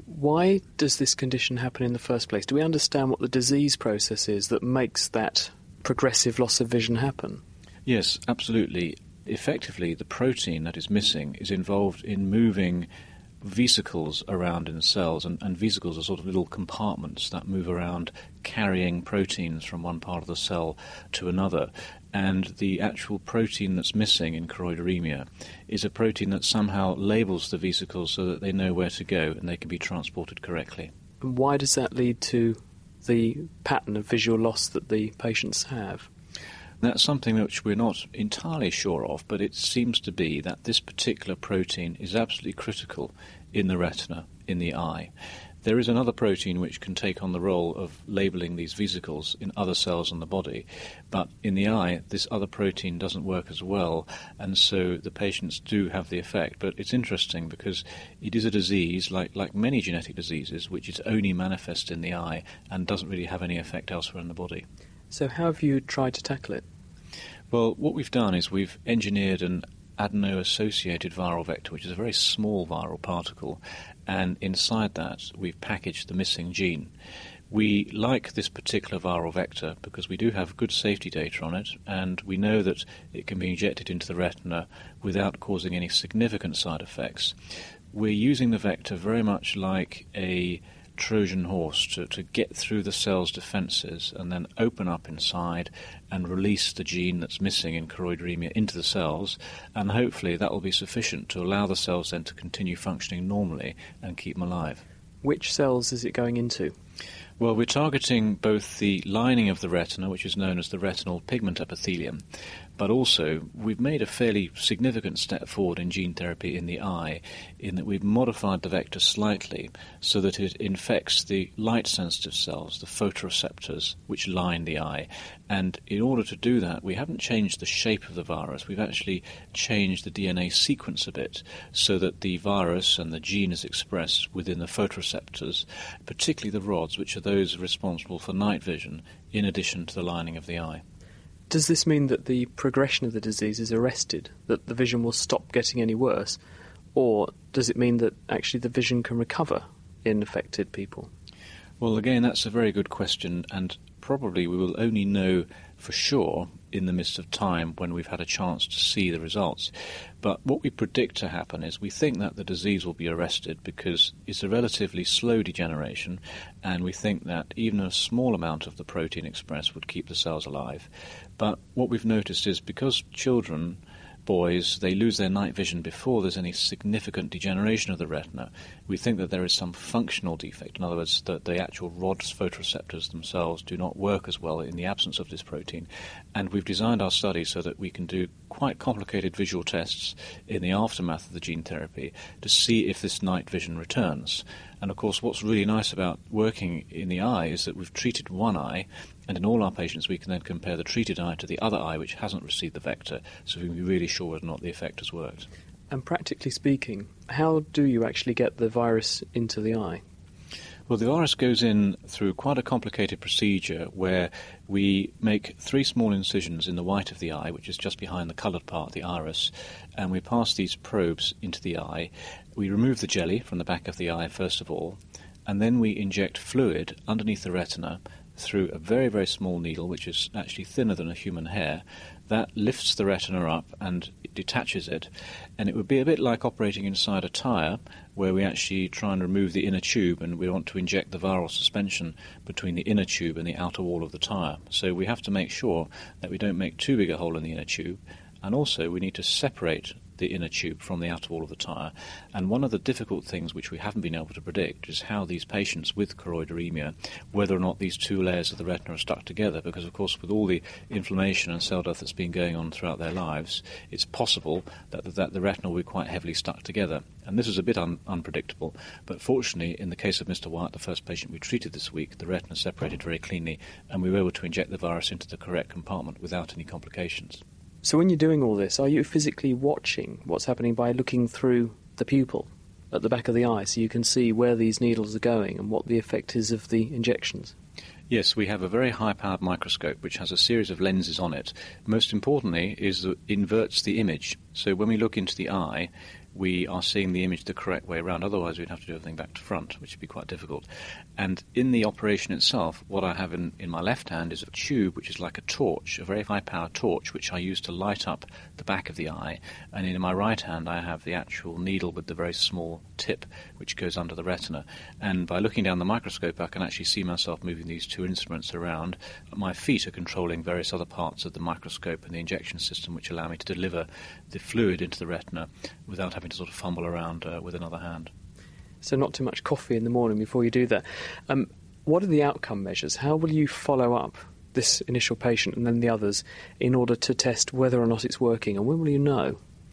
Why does this condition happen in the first place? Do we understand what the disease process is that makes that progressive loss of vision happen? Yes, absolutely. Effectively, the protein that is missing is involved in moving vesicles around in cells, and vesicles are sort of little compartments that move around carrying proteins from one part of the cell to another. And the actual protein that's missing in choroideremia is a protein that somehow labels the vesicles so that they know where to go and they can be transported correctly. And why does that lead to the pattern of visual loss that the patients have? That's something which we're not entirely sure of, but it seems to be that this particular protein is absolutely critical in the retina, in the eye. There is another protein which can take on the role of labelling these vesicles in other cells in the body, but in the eye this other protein doesn't work as well, and so the patients do have the effect. But it's interesting because it is a disease, like many genetic diseases, which is only manifest in the eye and doesn't really have any effect elsewhere in the body. So how have you tried to tackle it? Well, what we've done is we've engineered an adeno-associated viral vector, which is a very small viral particle, and inside that we've packaged the missing gene. We like this particular viral vector because we do have good safety data on it, and we know that it can be injected into the retina without causing any significant side effects. We're using the vector very much like a Trojan horse to get through the cell's defences and then open up inside and release the gene that's missing in choroideremia into the cells, and hopefully that will be sufficient to allow the cells then to continue functioning normally and keep them alive. Which cells is it going into? Well, we're targeting both the lining of the retina, which is known as the retinal pigment epithelium, but also we've made a fairly significant step forward in gene therapy in the eye, in that we've modified the vector slightly so that it infects the light-sensitive cells, the photoreceptors, which line the eye. And in order to do that, we haven't changed the shape of the virus. We've actually changed the DNA sequence a bit so that the virus and the gene is expressed within the photoreceptors, particularly the rods, which are those responsible for night vision, in addition to the lining of the eye. Does this mean that the progression of the disease is arrested, that the vision will stop getting any worse, or does it mean that actually the vision can recover in affected people? Well, again, that's a very good question, and probably we will only know for sure in the midst of time when we've had a chance to see the results. But what we predict to happen is we think that the disease will be arrested because it's a relatively slow degeneration, and we think that even a small amount of the protein expressed would keep the cells alive. But what we've noticed is because children, boys, they lose their night vision before there's any significant degeneration of the retina, we think that there is some functional defect. In other words, that the actual rod's photoreceptors themselves do not work as well in the absence of this protein. And we've designed our study so that we can do quite complicated visual tests in the aftermath of the gene therapy to see if this night vision returns. And of course, what's really nice about working in the eye is that we've treated one eye, and in all our patients we can then compare the treated eye to the other eye which hasn't received the vector, so we can be really sure whether or not the effect has worked. And practically speaking, how do you actually get the virus into the eye? Well, the virus goes in through quite a complicated procedure where we make 3 small incisions in the white of the eye, which is just behind the coloured part of the iris, and we pass these probes into the eye. We remove the jelly from the back of the eye, first of all, and then we inject fluid underneath the retina through a very, very small needle, which is actually thinner than a human hair. That lifts the retina up and it detaches it, and it would be a bit like operating inside a tyre, where we actually try and remove the inner tube, and we want to inject the viral suspension between the inner tube and the outer wall of the tyre. So we have to make sure that we don't make too big a hole in the inner tube, and also we need to separate the inner tube from the outer wall of the tyre. And one of the difficult things which we haven't been able to predict is how these patients with choroideremia, whether or not these 2 layers of the retina are stuck together, because of course with all the inflammation and cell death that's been going on throughout their lives, it's possible that the retina will be quite heavily stuck together. And this is a bit unpredictable, but fortunately in the case of Mr. White, the first patient we treated this week, the retina separated very cleanly and we were able to inject the virus into the correct compartment without any complications. So when you're doing all this, are you physically watching what's happening by looking through the pupil at the back of the eye so you can see where these needles are going and what the effect is of the injections? Yes, we have a very high-powered microscope which has a series of lenses on it. Most importantly is that it inverts the image. So when we look into the eye, we are seeing the image the correct way around. Otherwise, we'd have to do everything back to front, which would be quite difficult. And in the operation itself, what I have in my left hand is a tube which is like a torch, a very high-powered torch, which I use to light up the back of the eye. And in my right hand, I have the actual needle with the very small tip, which goes under the retina. And by looking down the microscope, I can actually see myself moving these 2 instruments around. My feet are controlling various other parts of the microscope and the injection system, which allow me to deliver the fluid into the retina without having to sort of fumble around with another hand. So not too much coffee in the morning before you do that. What are the outcome measures? How will you follow up this initial patient and then the others in order to test whether or not it's working, and when will you know?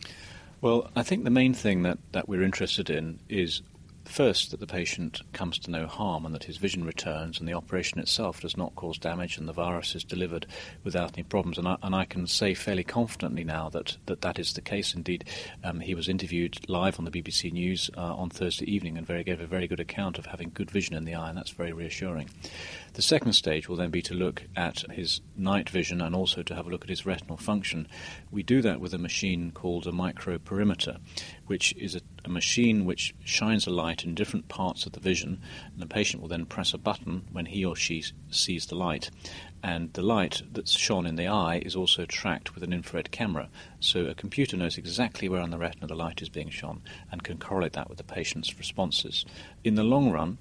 Well, I think the main thing that we're interested in is first that the patient comes to no harm and that his vision returns and the operation itself does not cause damage and the virus is delivered without any problems. And I can say fairly confidently now that is the case. Indeed, he was interviewed live on the BBC News on Thursday evening and gave a very good account of having good vision in the eye, and that's very reassuring. The second stage will then be to look at his night vision and also to have a look at his retinal function. We do that with a machine called a microperimeter, which is a machine which shines a light in different parts of the vision, and the patient will then press a button when he or she sees the light. And the light that's shone in the eye is also tracked with an infrared camera, so a computer knows exactly where on the retina the light is being shone and can correlate that with the patient's responses. In the long run,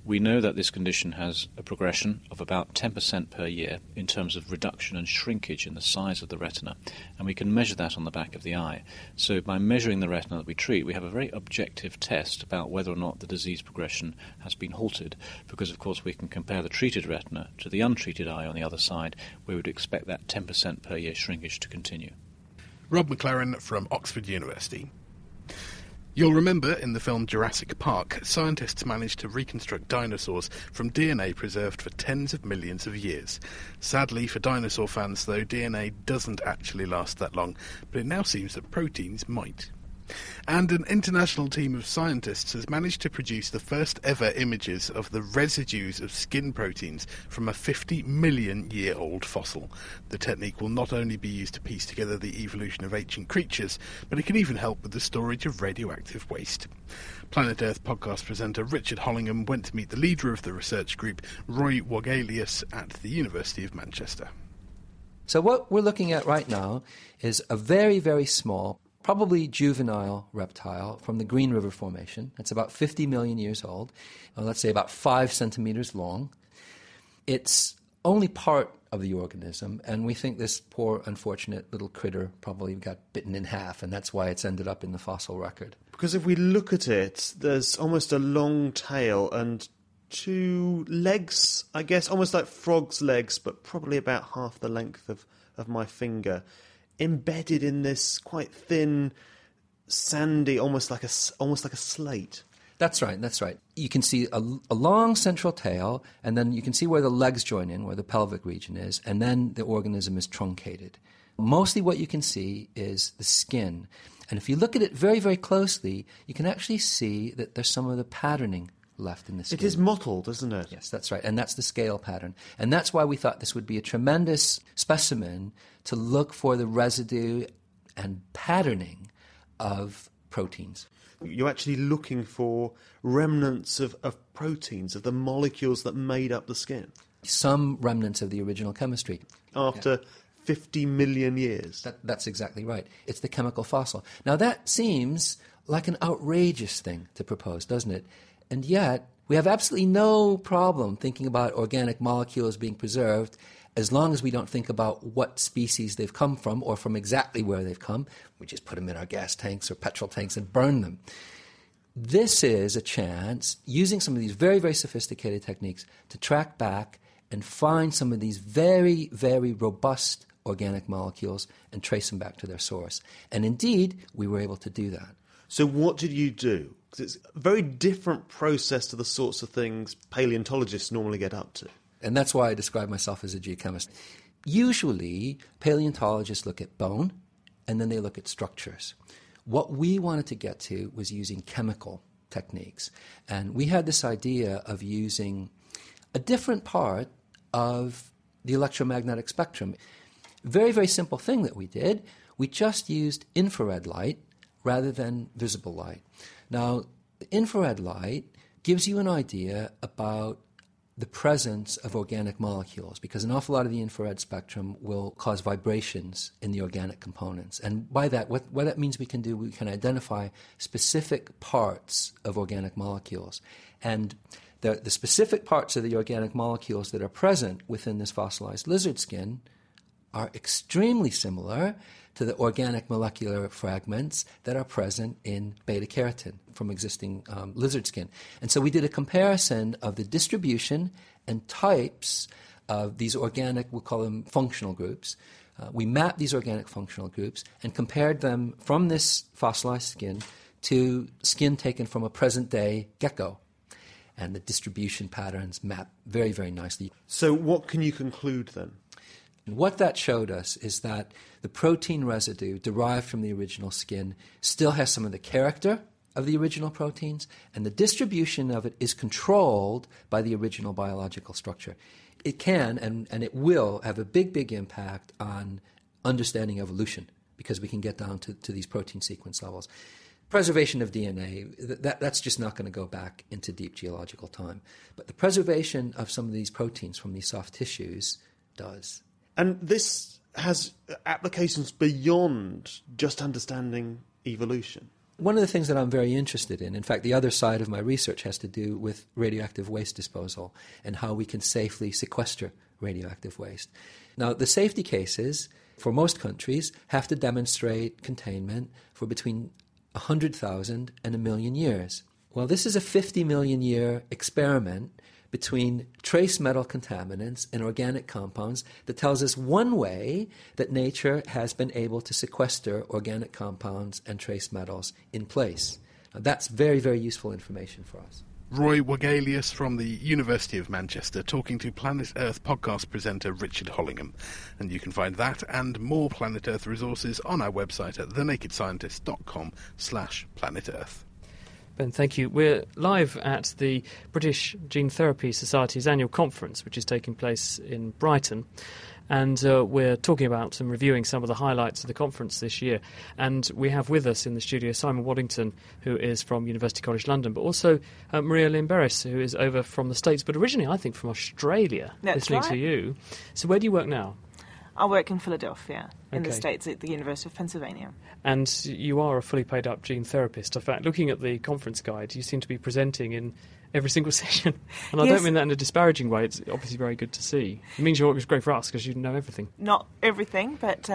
We know that this condition has a progression of about 10% per year in terms of reduction and shrinkage in the size of the retina, and we can measure that on the back of the eye. So by measuring the retina that we treat, we have a very objective test about whether or not the disease progression has been halted, because of course we can compare the treated retina to the untreated eye on the other side, where we would expect that 10% per year shrinkage to continue. Rob McLaren from Oxford University. You'll remember in the film Jurassic Park, scientists managed to reconstruct dinosaurs from DNA preserved for tens of millions of years. Sadly for dinosaur fans, though, DNA doesn't actually last that long, but it now seems that proteins might. And an international team of scientists has managed to produce the first ever images of the residues of skin proteins from a 50 million year old fossil. The technique will not only be used to piece together the evolution of ancient creatures, but it can even help with the storage of radioactive waste. Planet Earth podcast presenter Richard Hollingham went to meet the leader of the research group, Roy Wogelius, at the University of Manchester. So what we're looking at right now is a very, very small, probably juvenile reptile from the Green River Formation. It's about 50 million years old, let's say about 5 centimeters long. It's only part of the organism, and we think this poor, unfortunate little critter probably got bitten in half, and that's why it's ended up in the fossil record. Because if we look at it, there's almost a long tail and 2 legs, I guess, almost like frog's legs, but probably about half the length of my finger, embedded in this quite thin, sandy, almost like a slate. That's right, that's right. You can see a long central tail, and then you can see where the legs join in, where the pelvic region is, and then the organism is truncated. Mostly what you can see is the skin. And if you look at it very, very closely, you can actually see that there's some of the patterning left in the skin. It is mottled, isn't it? Yes, that's right. And that's the scale pattern. And that's why we thought this would be a tremendous specimen to look for the residue and patterning of proteins. You're actually looking for remnants of proteins, of the molecules that made up the skin. Some remnants of the original chemistry. After 50 million years. That's exactly right. It's the chemical fossil. Now that seems like an outrageous thing to propose, doesn't it? And yet, we have absolutely no problem thinking about organic molecules being preserved as long as we don't think about what species they've come from or from exactly where they've come. We just put them in our gas tanks or petrol tanks and burn them. This is a chance, using some of these very, very sophisticated techniques, to track back and find some of these very, very robust organic molecules and trace them back to their source. And indeed, we were able to do that. So what did you do? Because it's a very different process to the sorts of things paleontologists normally get up to. And that's why I describe myself as a geochemist. Usually, paleontologists look at bone, and then they look at structures. What we wanted to get to was using chemical techniques. And we had this idea of using a different part of the electromagnetic spectrum. Very, very simple thing that we did. We just used infrared light rather than visible light. Now, the infrared light gives you an idea about the presence of organic molecules, because an awful lot of the infrared spectrum will cause vibrations in the organic components. And by that, what that means we can identify specific parts of organic molecules. And the specific parts of the organic molecules that are present within this fossilized lizard skin are extremely similar to the organic molecular fragments that are present in beta-carotene from existing lizard skin. And so we did a comparison of the distribution and types of these organic, we'll call them functional groups. We mapped these organic functional groups and compared them from this fossilized skin to skin taken from a present-day gecko. And the distribution patterns map very, very nicely. So what can you conclude then? And what that showed us is that the protein residue derived from the original skin still has some of the character of the original proteins, and the distribution of it is controlled by the original biological structure. It can and it will have a big, big impact on understanding evolution, because we can get down to these protein sequence levels. Preservation of DNA, that's just not going to go back into deep geological time. But the preservation of some of these proteins from these soft tissues does. And this has applications beyond just understanding evolution. one of the things that I'm very interested in fact, the other side of my research has to do with radioactive waste disposal and how we can safely sequester radioactive waste. Now, the safety cases for most countries have to demonstrate containment for between 100,000 and 1 million years. Well, this is a 50 million year experiment between trace metal contaminants and organic compounds that tells us one way that nature has been able to sequester organic compounds and trace metals in place. Now, that's very, very useful information for us. Roy Wegelius from the University of Manchester talking to Planet Earth podcast presenter Richard Hollingham. And you can find that and more Planet Earth resources on our website at thenakedscientist.com/Planet Earth. Ben, thank you. We're live at the British Gene Therapy Society's annual conference, which is taking place in Brighton. And we're talking about and reviewing some of the highlights of the conference this year. And we have with us in the studio Simon Waddington, who is from University College London, but also Maria Limberis, who is over from the States, but originally, I think, from Australia, listening to you. So where do you work now? I work in Philadelphia, in the States, at the University of Pennsylvania. And you are a fully paid-up gene therapist. In fact, looking at the conference guide, you seem to be presenting in every single session. And I don't mean that in a disparaging way. It's obviously very good to see. It means your work is great for us because you know everything. Not everything, but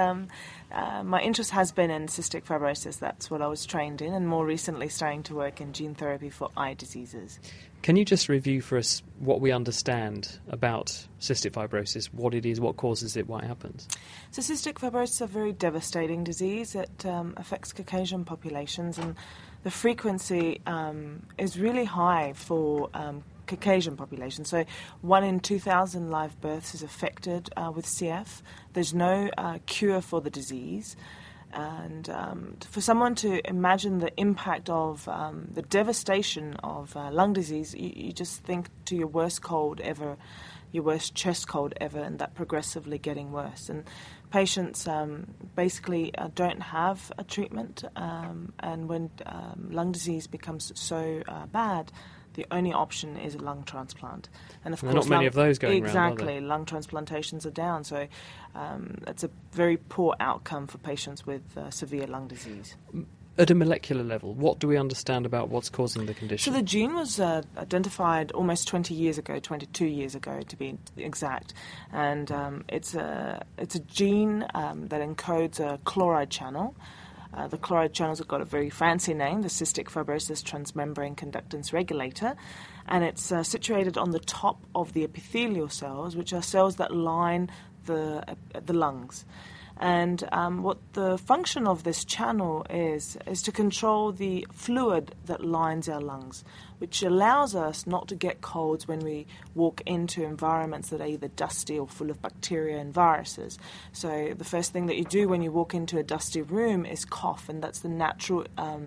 my interest has been in cystic fibrosis. That's what I was trained in, and more recently starting to work in gene therapy for eye diseases. Can you just review for us what we understand about cystic fibrosis, what it is, what causes it, why it happens? So cystic fibrosis is a very devastating disease. It affects Caucasian populations, and the frequency is really high for Caucasian population. So 1 in 2,000 live births is affected with CF. There's no cure for the disease. And for someone to imagine the impact of the devastation of lung disease, you just think to your worst cold ever, your worst chest cold ever, and that progressively getting worse. And patients basically don't have a treatment, and when lung disease becomes so bad, the only option is a lung transplant. And of course, not many of those going around, are there? Exactly, lung transplantations are down, so it's a very poor outcome for patients with severe lung disease. At a molecular level, what do we understand about what's causing the condition? So the gene was identified almost 20 years ago, 22 years ago to be exact, and it's a gene that encodes a chloride channel. The chloride channels have got a very fancy name, the cystic fibrosis transmembrane conductance regulator, and it's situated on the top of the epithelial cells, which are cells that line the lungs. And what the function of this channel is to control the fluid that lines our lungs, which allows us not to get colds when we walk into environments that are either dusty or full of bacteria and viruses. So the first thing that you do when you walk into a dusty room is cough, and that's the natural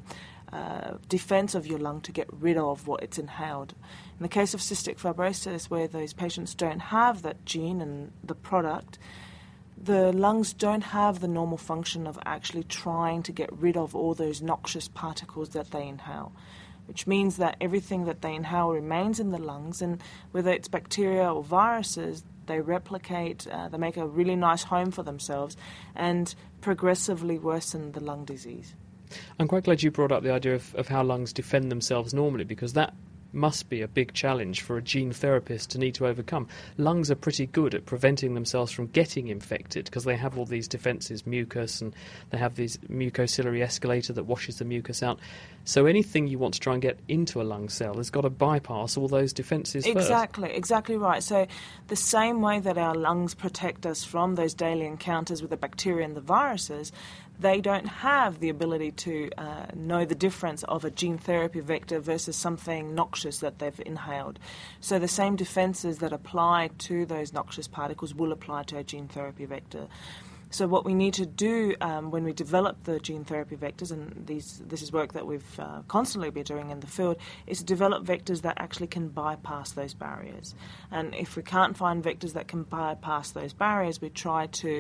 defense of your lung to get rid of what it's inhaled. In the case of cystic fibrosis, where those patients don't have that gene and the product, the lungs don't have the normal function of actually trying to get rid of all those noxious particles that they inhale, which means that everything that they inhale remains in the lungs, and whether it's bacteria or viruses, they replicate, they make a really nice home for themselves and progressively worsen the lung disease. I'm quite glad you brought up the idea of how lungs defend themselves normally, because that must be a big challenge for a gene therapist to need to overcome. Lungs are pretty good at preventing themselves from getting infected because they have all these defences, mucus, and they have this mucociliary escalator that washes the mucus out. So anything you want to try and get into a lung cell has got to bypass all those defences first. Exactly right. So the same way that our lungs protect us from those daily encounters with the bacteria and the viruses, they don't have the ability to know the difference of a gene therapy vector versus something noxious that they've inhaled. So the same defences that apply to those noxious particles will apply to a gene therapy vector. So what we need to do when we develop the gene therapy vectors, and this is work that we've constantly been doing in the field, is to develop vectors that actually can bypass those barriers. And if we can't find vectors that can bypass those barriers, we try to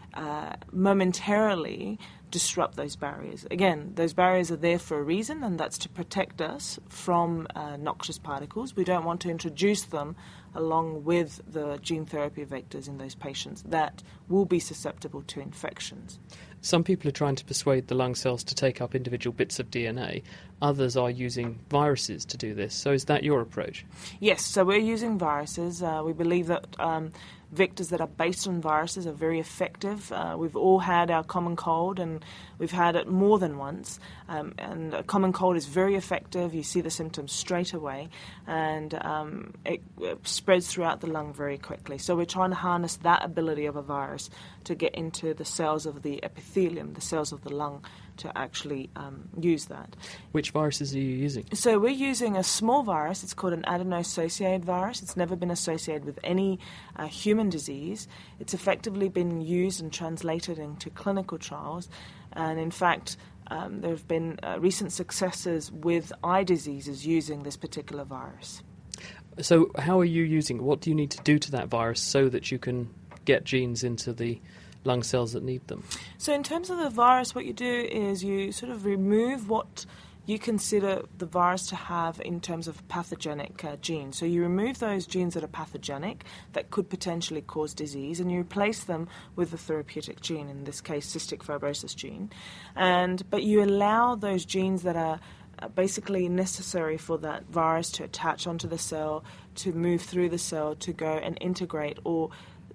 momentarily disrupt those barriers. Again, those barriers are there for a reason, and that's to protect us from noxious particles. We don't want to introduce them along with the gene therapy vectors in those patients that will be susceptible to infections. some people are trying to persuade the lung cells to take up individual bits of DNA. Others are using viruses to do this. So is that your approach? Yes, so we're using viruses. We believe that vectors that are based on viruses are very effective. We've all had our common cold, and we've had it more than once. And a common cold is very effective. You see the symptoms straight away, and it spreads throughout the lung very quickly. So we're trying to harness that ability of a virus to get into the cells of the epithelium, the cells of the lung, to actually use that. Which viruses are you using? So we're using a small virus. It's called an adeno-associated virus. It's never been associated with any human disease. It's effectively been used and translated into clinical trials. And in fact, there have been recent successes with eye diseases using this particular virus. So how are you using it? What do you need to do to that virus so that you can get genes into the lung cells that need them? So in terms of the virus, what you do is you sort of remove what you consider the virus to have in terms of pathogenic genes. So you remove those genes that are pathogenic, that could potentially cause disease, and you replace them with the therapeutic gene, in this case cystic fibrosis gene. But you allow those genes that are basically necessary for that virus to attach onto the cell, to move through the cell, to go and integrate or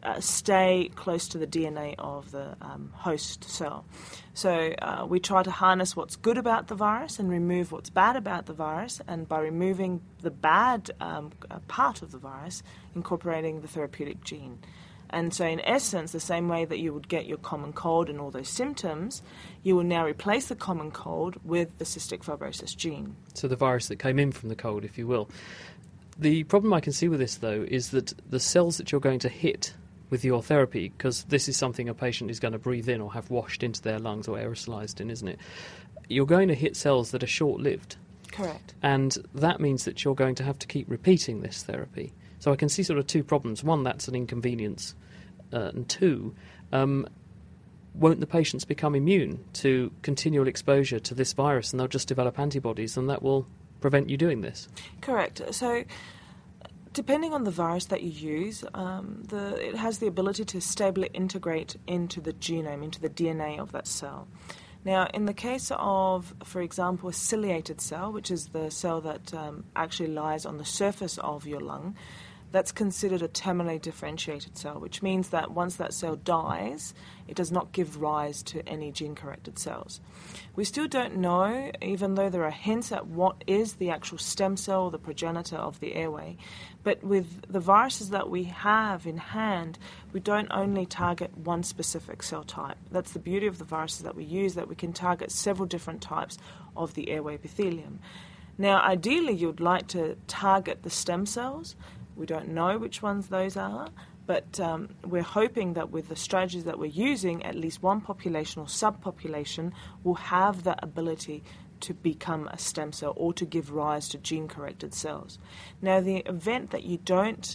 stay close to the DNA of the host cell. So we try to harness what's good about the virus and remove what's bad about the virus, and by removing the bad part of the virus, incorporating the therapeutic gene. And so in essence, the same way that you would get your common cold and all those symptoms, you will now replace the common cold with the cystic fibrosis gene. So the virus that came in from the cold, if you will. The problem I can see with this, though, is that the cells that you're going to hit with your therapy, because this is something a patient is going to breathe in or have washed into their lungs or aerosolized in, isn't it? You're going to hit cells that are short-lived. Correct. And that means that you're going to have to keep repeating this therapy. So I can see sort of two problems. One, that's an inconvenience. And two, won't the patients become immune to continual exposure to this virus, and they'll just develop antibodies, and that will prevent you doing this? Correct. So depending on the virus that you use, it has the ability to stably integrate into the genome, into the DNA of that cell. Now, in the case of, for example, a ciliated cell, which is the cell that actually lies on the surface of your lung, that's considered a terminally differentiated cell, which means that once that cell dies, it does not give rise to any gene-corrected cells. We still don't know, even though there are hints at what is the actual stem cell, the progenitor of the airway, but with the viruses that we have in hand, we don't only target one specific cell type. That's the beauty of the viruses that we use, that we can target several different types of the airway epithelium. Now, ideally, you'd like to target the stem cells. We don't know which ones those are, but we're hoping that with the strategies that we're using, at least one population or subpopulation will have the ability to become a stem cell or to give rise to gene-corrected cells. Now, the event that you don't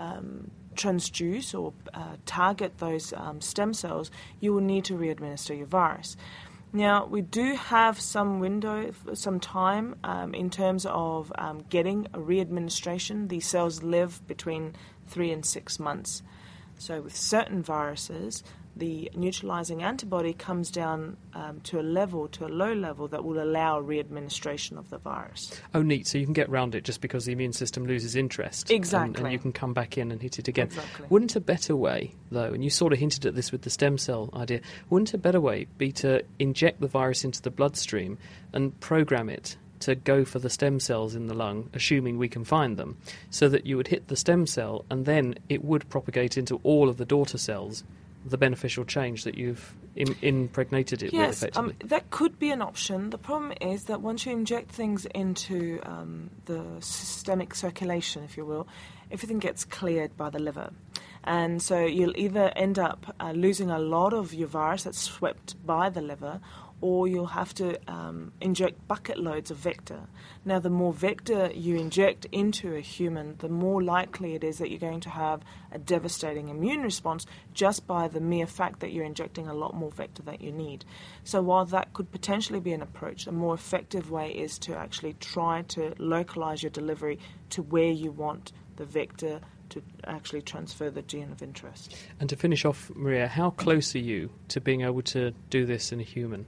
transduce or target those stem cells, you will need to re-administer your virus. Now, we do have some window, some time in terms of getting a re-administration. These cells live between 3 and 6 months. So with certain viruses, the neutralizing antibody comes down to a low level that will allow re-administration of the virus. Oh, neat. So you can get around it just because the immune system loses interest. Exactly. And you can come back in and hit it again. Exactly. Wouldn't a better way, though, and you sort of hinted at this with the stem cell idea, wouldn't a better way be to inject the virus into the bloodstream and program it to go for the stem cells in the lung, assuming we can find them, so that you would hit the stem cell and then it would propagate into all of the daughter cells, the beneficial change that you've impregnated it with, effectively? Yes, that could be an option. The problem is that once you inject things into the systemic circulation, if you will, everything gets cleared by the liver. And so you'll either end up losing a lot of your virus that's swept by the liver, or you'll have to inject bucket loads of vector. Now, the more vector you inject into a human, the more likely it is that you're going to have a devastating immune response just by the mere fact that you're injecting a lot more vector than you need. So while that could potentially be an approach, a more effective way is to actually try to localize your delivery to where you want the vector to actually transfer the gene of interest. And to finish off, Maria, how close are you to being able to do this in a human?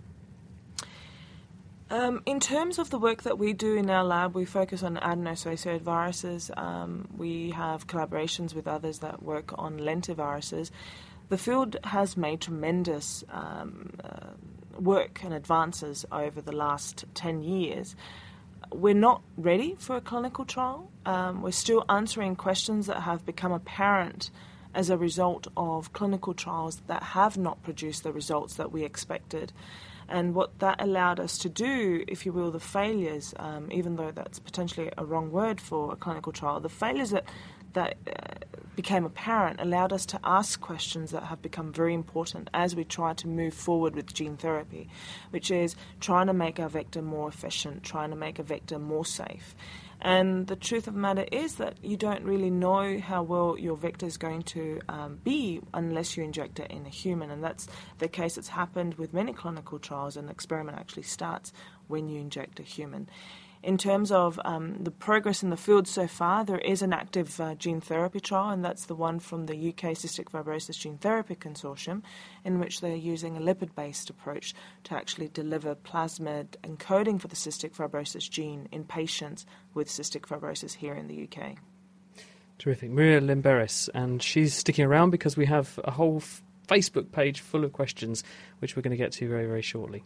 In terms of the work that we do in our lab, we focus on adeno-associated viruses. We have collaborations with others that work on lentiviruses. The field has made tremendous work and advances over the last 10 years. We're not ready for a clinical trial. We're still answering questions that have become apparent as a result of clinical trials that have not produced the results that we expected. And what that allowed us to do, if you will, the failures, even though that's potentially a wrong word for a clinical trial, the failures that became apparent allowed us to ask questions that have become very important as we try to move forward with gene therapy, which is trying to make our vector more efficient, trying to make a vector more safe. And the truth of the matter is that you don't really know how well your vector is going to be unless you inject it in a human. And that's the case that's happened with many clinical trials, and the experiment actually starts when you inject a human. In terms of the progress in the field so far, there is an active gene therapy trial, and that's the one from the UK Cystic Fibrosis Gene Therapy Consortium, in which they're using a lipid-based approach to actually deliver plasmid encoding for the cystic fibrosis gene in patients with cystic fibrosis here in the UK. Terrific. Maria Limberis, and she's sticking around because we have a whole Facebook page full of questions, which we're going to get to very, very shortly.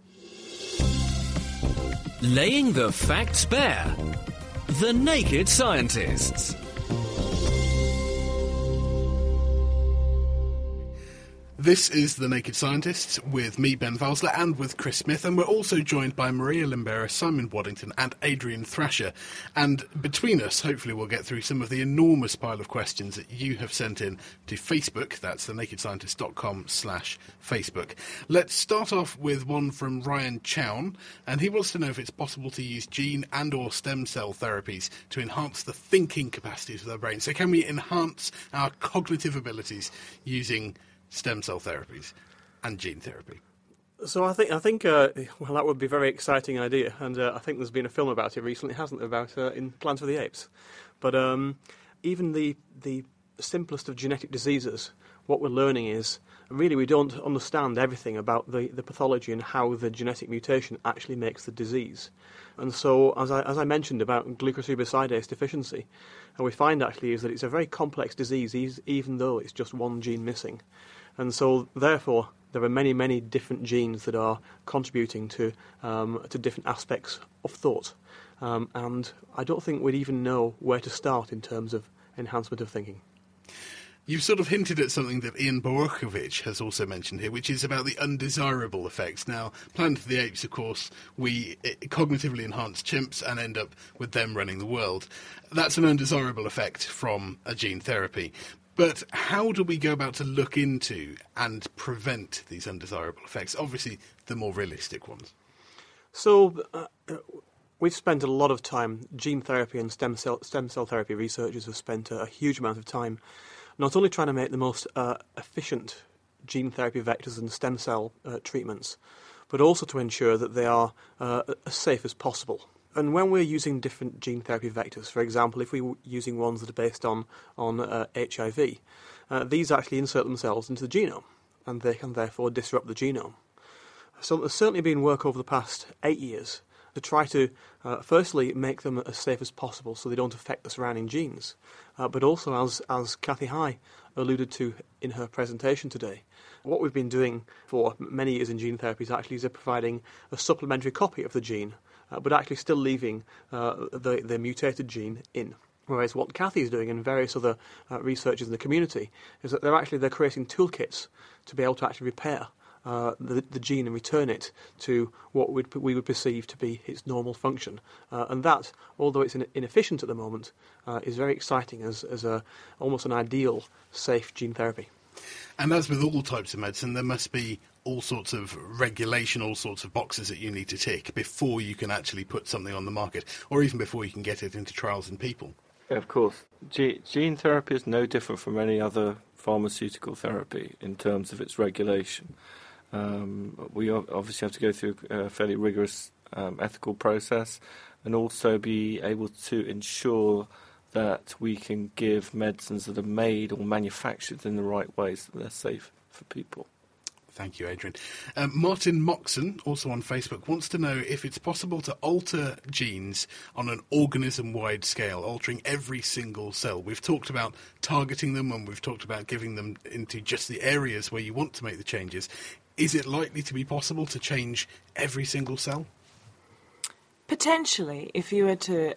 Laying the facts bare. The Naked Scientists. This is The Naked Scientists with me, Ben Valsler, and with Chris Smith, and we're also joined by Maria Limberis, Simon Waddington and Adrian Thrasher. And between us, hopefully we'll get through some of the enormous pile of questions that you have sent in to Facebook. That's thenakedscientist.com/Facebook. Let's start off with one from Ryan Chown, and he wants to know if it's possible to use gene and or stem cell therapies to enhance the thinking capacities of the brain. So can we enhance our cognitive abilities using stem cell therapies and gene therapy? So I think that would be a very exciting idea, and I think there's been a film about it recently, hasn't there, about in Planet of the Apes. But even the simplest of genetic diseases, what we're learning is really we don't understand everything about the pathology and how the genetic mutation actually makes the disease. And so, as I mentioned about glucocerebrosidase deficiency, and we find actually is that it's a very complex disease, even though it's just one gene missing. And so, therefore, there are many, many different genes that are contributing to different aspects of thought. And I don't think we'd even know where to start in terms of enhancement of thinking. You've sort of hinted at something that Ian Borowicz has also mentioned here, which is about the undesirable effects. Now, Planet of the Apes, of course, we cognitively enhance chimps and end up with them running the world. That's an undesirable effect from a gene therapy. But how do we go about to look into and prevent these undesirable effects? Obviously, the more realistic ones. So, we've spent a lot of time, gene therapy and stem cell therapy researchers have spent a huge amount of time not only trying to make the most efficient gene therapy vectors and stem cell treatments, but also to ensure that they are as safe as possible. And when we're using different gene therapy vectors, for example, if we're using ones that are based on HIV, these actually insert themselves into the genome, and they can therefore disrupt the genome. So there's certainly been work over the past 8 years to try to, firstly, make them as safe as possible so they don't affect the surrounding genes. But also, as Kathy High alluded to in her presentation today, what we've been doing for many years in gene therapy is actually providing a supplementary copy of the gene, but actually still leaving the mutated gene in. Whereas what Kathy is doing and various other researchers in the community is that they're creating toolkits to be able to actually repair the gene and return it to what we would perceive to be its normal function. And that, although it's inefficient at the moment, is very exciting as almost an ideal, safe gene therapy. And as with all types of medicine, there must be all sorts of regulation, all sorts of boxes that you need to tick before you can actually put something on the market, or even before you can get it into trials in people. Yeah, of course. Gene therapy is no different from any other pharmaceutical therapy in terms of its regulation. We obviously have to go through a fairly rigorous ethical process and also be able to ensure that we can give medicines that are made or manufactured in the right ways so that they're safe for people. Thank you, Adrian. Martin Moxon, also on Facebook, wants to know if it's possible to alter genes on an organism-wide scale, altering every single cell. We've talked about targeting them, and we've talked about giving them into just the areas where you want to make the changes. Is it likely to be possible to change every single cell? Potentially, if you were to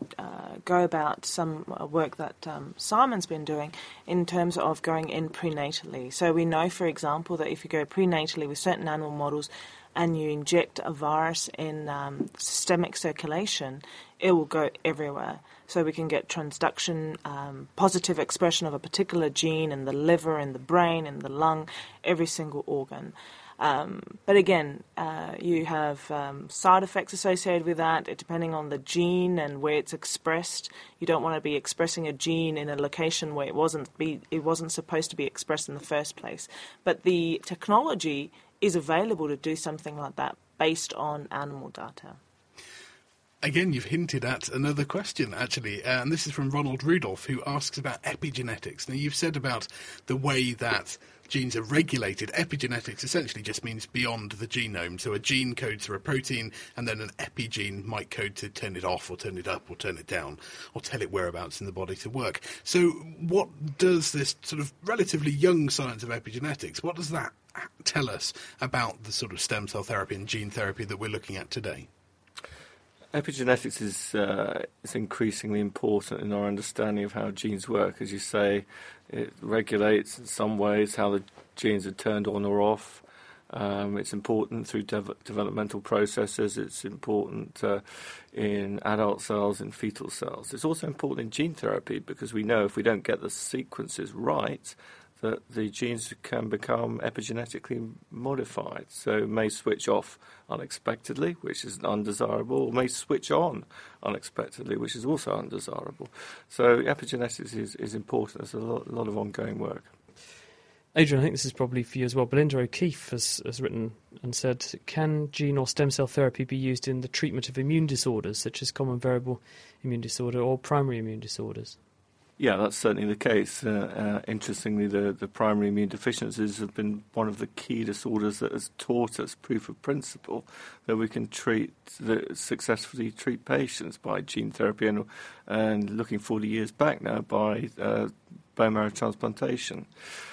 go about some work that Simon's been doing in terms of going in prenatally. So we know, for example, that if you go prenatally with certain animal models and you inject a virus in systemic circulation, it will go everywhere. So we can get transduction, positive expression of a particular gene in the liver, in the brain, in the lung, every single organ. But again, you have side effects associated with that, depending on the gene and where it's expressed. You don't want to be expressing a gene in a location where it wasn't supposed to be expressed in the first place. But the technology is available to do something like that based on animal data. Again, you've hinted at another question, actually, and this is from Ronald Rudolph, who asks about epigenetics. Now, you've said about the way that genes are regulated. Epigenetics essentially just means beyond the genome. So a gene codes for a protein, and then an epigene might code to turn it off or turn it up or turn it down or tell it whereabouts in the body to work. So what does this sort of relatively young science of epigenetics, what does that tell us about the sort of stem cell therapy and gene therapy that we're looking at today? Epigenetics is increasingly important in our understanding of how genes work. As you say, it regulates in some ways how the genes are turned on or off. It's important through developmental processes. It's important in adult cells and fetal cells. It's also important in gene therapy because we know if we don't get the sequences right, that the genes can become epigenetically modified. So may switch off unexpectedly, which is undesirable, or may switch on unexpectedly, which is also undesirable. So epigenetics is important. There's a lot of ongoing work. Adrian, I think this is probably for you as well. Belinda O'Keefe has written and said, can gene or stem cell therapy be used in the treatment of immune disorders, such as common variable immune disorder or primary immune disorders? Yeah, that's certainly the case. Interestingly, the primary immune deficiencies have been one of the key disorders that has taught us proof of principle that we can successfully treat patients by gene therapy and looking 40 years back now by bone marrow transplantation.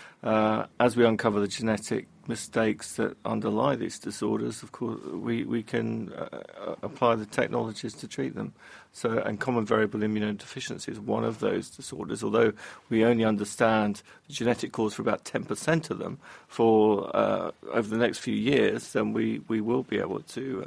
As we uncover the genetic mistakes that underlie these disorders, of course, we can apply the technologies to treat them. And common variable immunodeficiency is one of those disorders. Although we only understand the genetic cause for about 10% of them for over the next few years, then we will be able to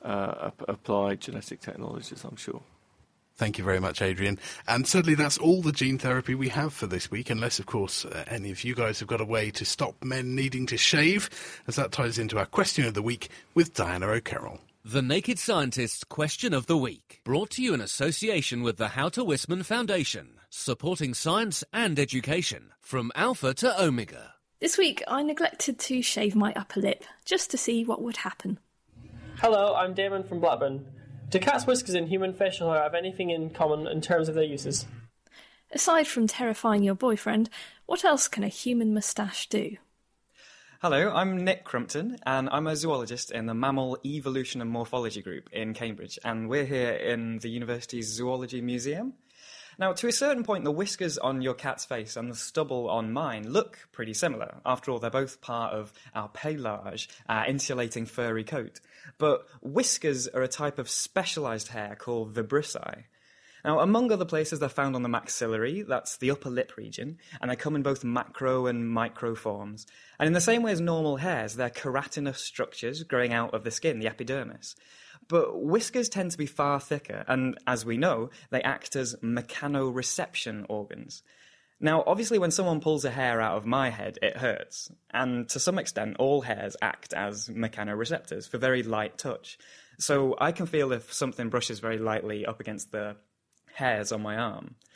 apply genetic technologies, I'm sure. Thank you very much, Adrian. And certainly that's all the gene therapy we have for this week, unless, of course, any of you guys have got a way to stop men needing to shave, as that ties into our question of the week with Diana O'Carroll. The Naked Scientist's Question of the Week, brought to you in association with the Houter Wisman Foundation, supporting science and education from Alpha to Omega. This week I neglected to shave my upper lip, just to see what would happen. Hello, I'm Damon from Blackburn. Do cats' whiskers and human facial hair have anything in common in terms of their uses? Aside from terrifying your boyfriend, what else can a human moustache do? Hello, I'm Nick Crumpton, and I'm a zoologist in the Mammal Evolution and Morphology Group in Cambridge, and we're here in the university's Zoology Museum. Now, to a certain point, the whiskers on your cat's face and the stubble on mine look pretty similar. After all, they're both part of our pelage, our insulating furry coat. But whiskers are a type of specialised hair called vibrissae. Now, among other places, they're found on the maxillary, that's the upper lip region, and they come in both macro and micro forms. And in the same way as normal hairs, they're keratinous structures growing out of the skin, the epidermis. But whiskers tend to be far thicker, and as we know, they act as mechanoreception organs. Now, obviously, when someone pulls a hair out of my head, it hurts. And to some extent, all hairs act as mechanoreceptors for very light touch. So I can feel if something brushes very lightly up against the hairs on my arm.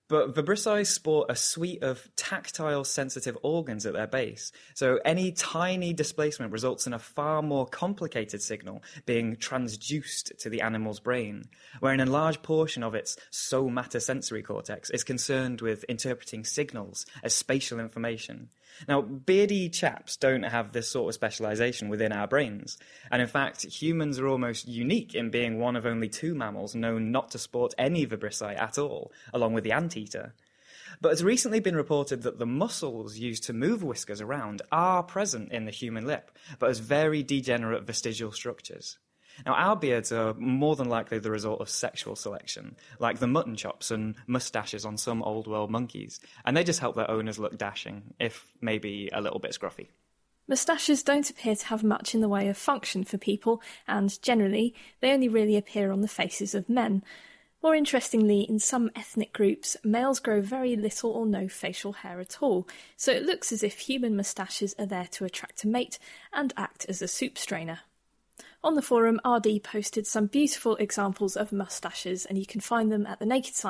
But vibrissae sport a suite of tactile sensitive organs at their base, so any tiny displacement results in a far more complicated signal being transduced to the animal's brain, where an enlarged portion of its somatosensory cortex is concerned with interpreting signals as spatial information. Now, beardy chaps don't have this sort of specialisation within our brains, and in fact, humans are almost unique in being one of only 2 mammals known not to sport any vibrissae at all, along with the anteater. But it's recently been reported that the muscles used to move whiskers around are present in the human lip, but as very degenerate vestigial structures. Now, our beards are more than likely the result of sexual selection, like the mutton chops and moustaches on some old world monkeys, and they just help their owners look dashing, if maybe a little bit scruffy. Moustaches don't appear to have much in the way of function for people, and generally, they only really appear on the faces of men. More interestingly, in some ethnic groups, males grow very little or no facial hair at all, so it looks as if human moustaches are there to attract a mate and act as a soup strainer. On the forum, RD posted some beautiful examples of moustaches, and you can find them at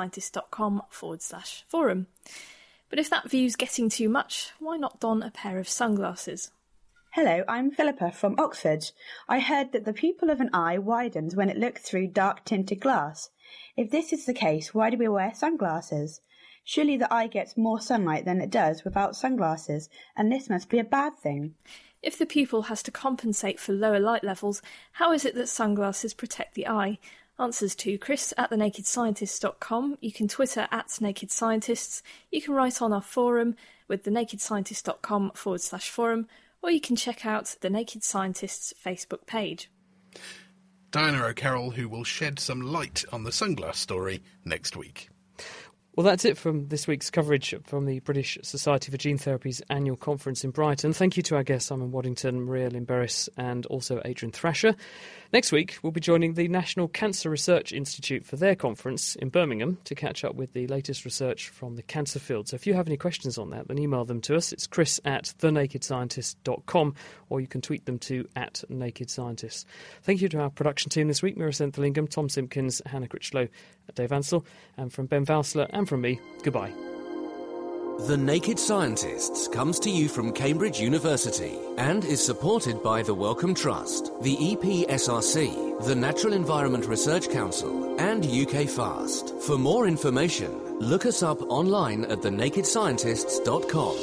thenakedscientist.com/forum. But if that view's getting too much, why not don a pair of sunglasses? Hello, I'm Philippa from Oxford. I heard that the pupil of an eye widens when it looks through dark-tinted glass. If this is the case, why do we wear sunglasses? Surely the eye gets more sunlight than it does without sunglasses, and this must be a bad thing. If the pupil has to compensate for lower light levels, how is it that sunglasses protect the eye? Answers to Chris at thenakedscientist.com. You can Twitter at nakedscientists. You can write on our forum with thenakedscientist.com/forum, or you can check out the Naked Scientists Facebook page. Diana O'Carroll, who will shed some light on the sunglass story next week. Well, that's it from this week's coverage from the British Society for Gene Therapy's annual conference in Brighton. Thank you to our guests Simon Waddington, Maria Limberis and also Adrian Thrasher. Next week, we'll be joining the National Cancer Research Institute for their conference in Birmingham to catch up with the latest research from the cancer field. So if you have any questions on that, then email them to us. It's chris at thenakedscientist.com, or you can tweet them to @nakedscientists. Thank you to our production team this week, Mira Senthilingam, Tom Simpkins, Hannah Critchlow, Dave Ansell, and from Ben Valsler and from me, goodbye. The Naked Scientists comes to you from Cambridge University and is supported by the Wellcome Trust, the EPSRC, the Natural Environment Research Council, and UK FAST. For more information, look us up online at thenakedscientists.com.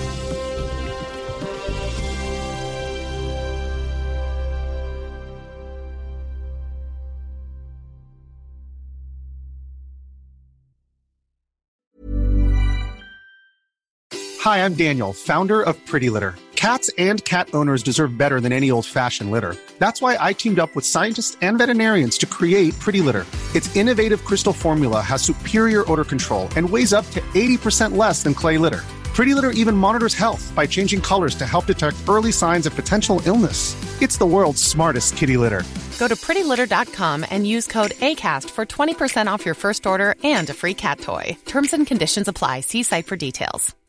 Hi, I'm Daniel, founder of Pretty Litter. Cats and cat owners deserve better than any old-fashioned litter. That's why I teamed up with scientists and veterinarians to create Pretty Litter. Its innovative crystal formula has superior odor control and weighs up to 80% less than clay litter. Pretty Litter even monitors health by changing colors to help detect early signs of potential illness. It's the world's smartest kitty litter. Go to prettylitter.com and use code ACAST for 20% off your first order and a free cat toy. Terms and conditions apply. See site for details.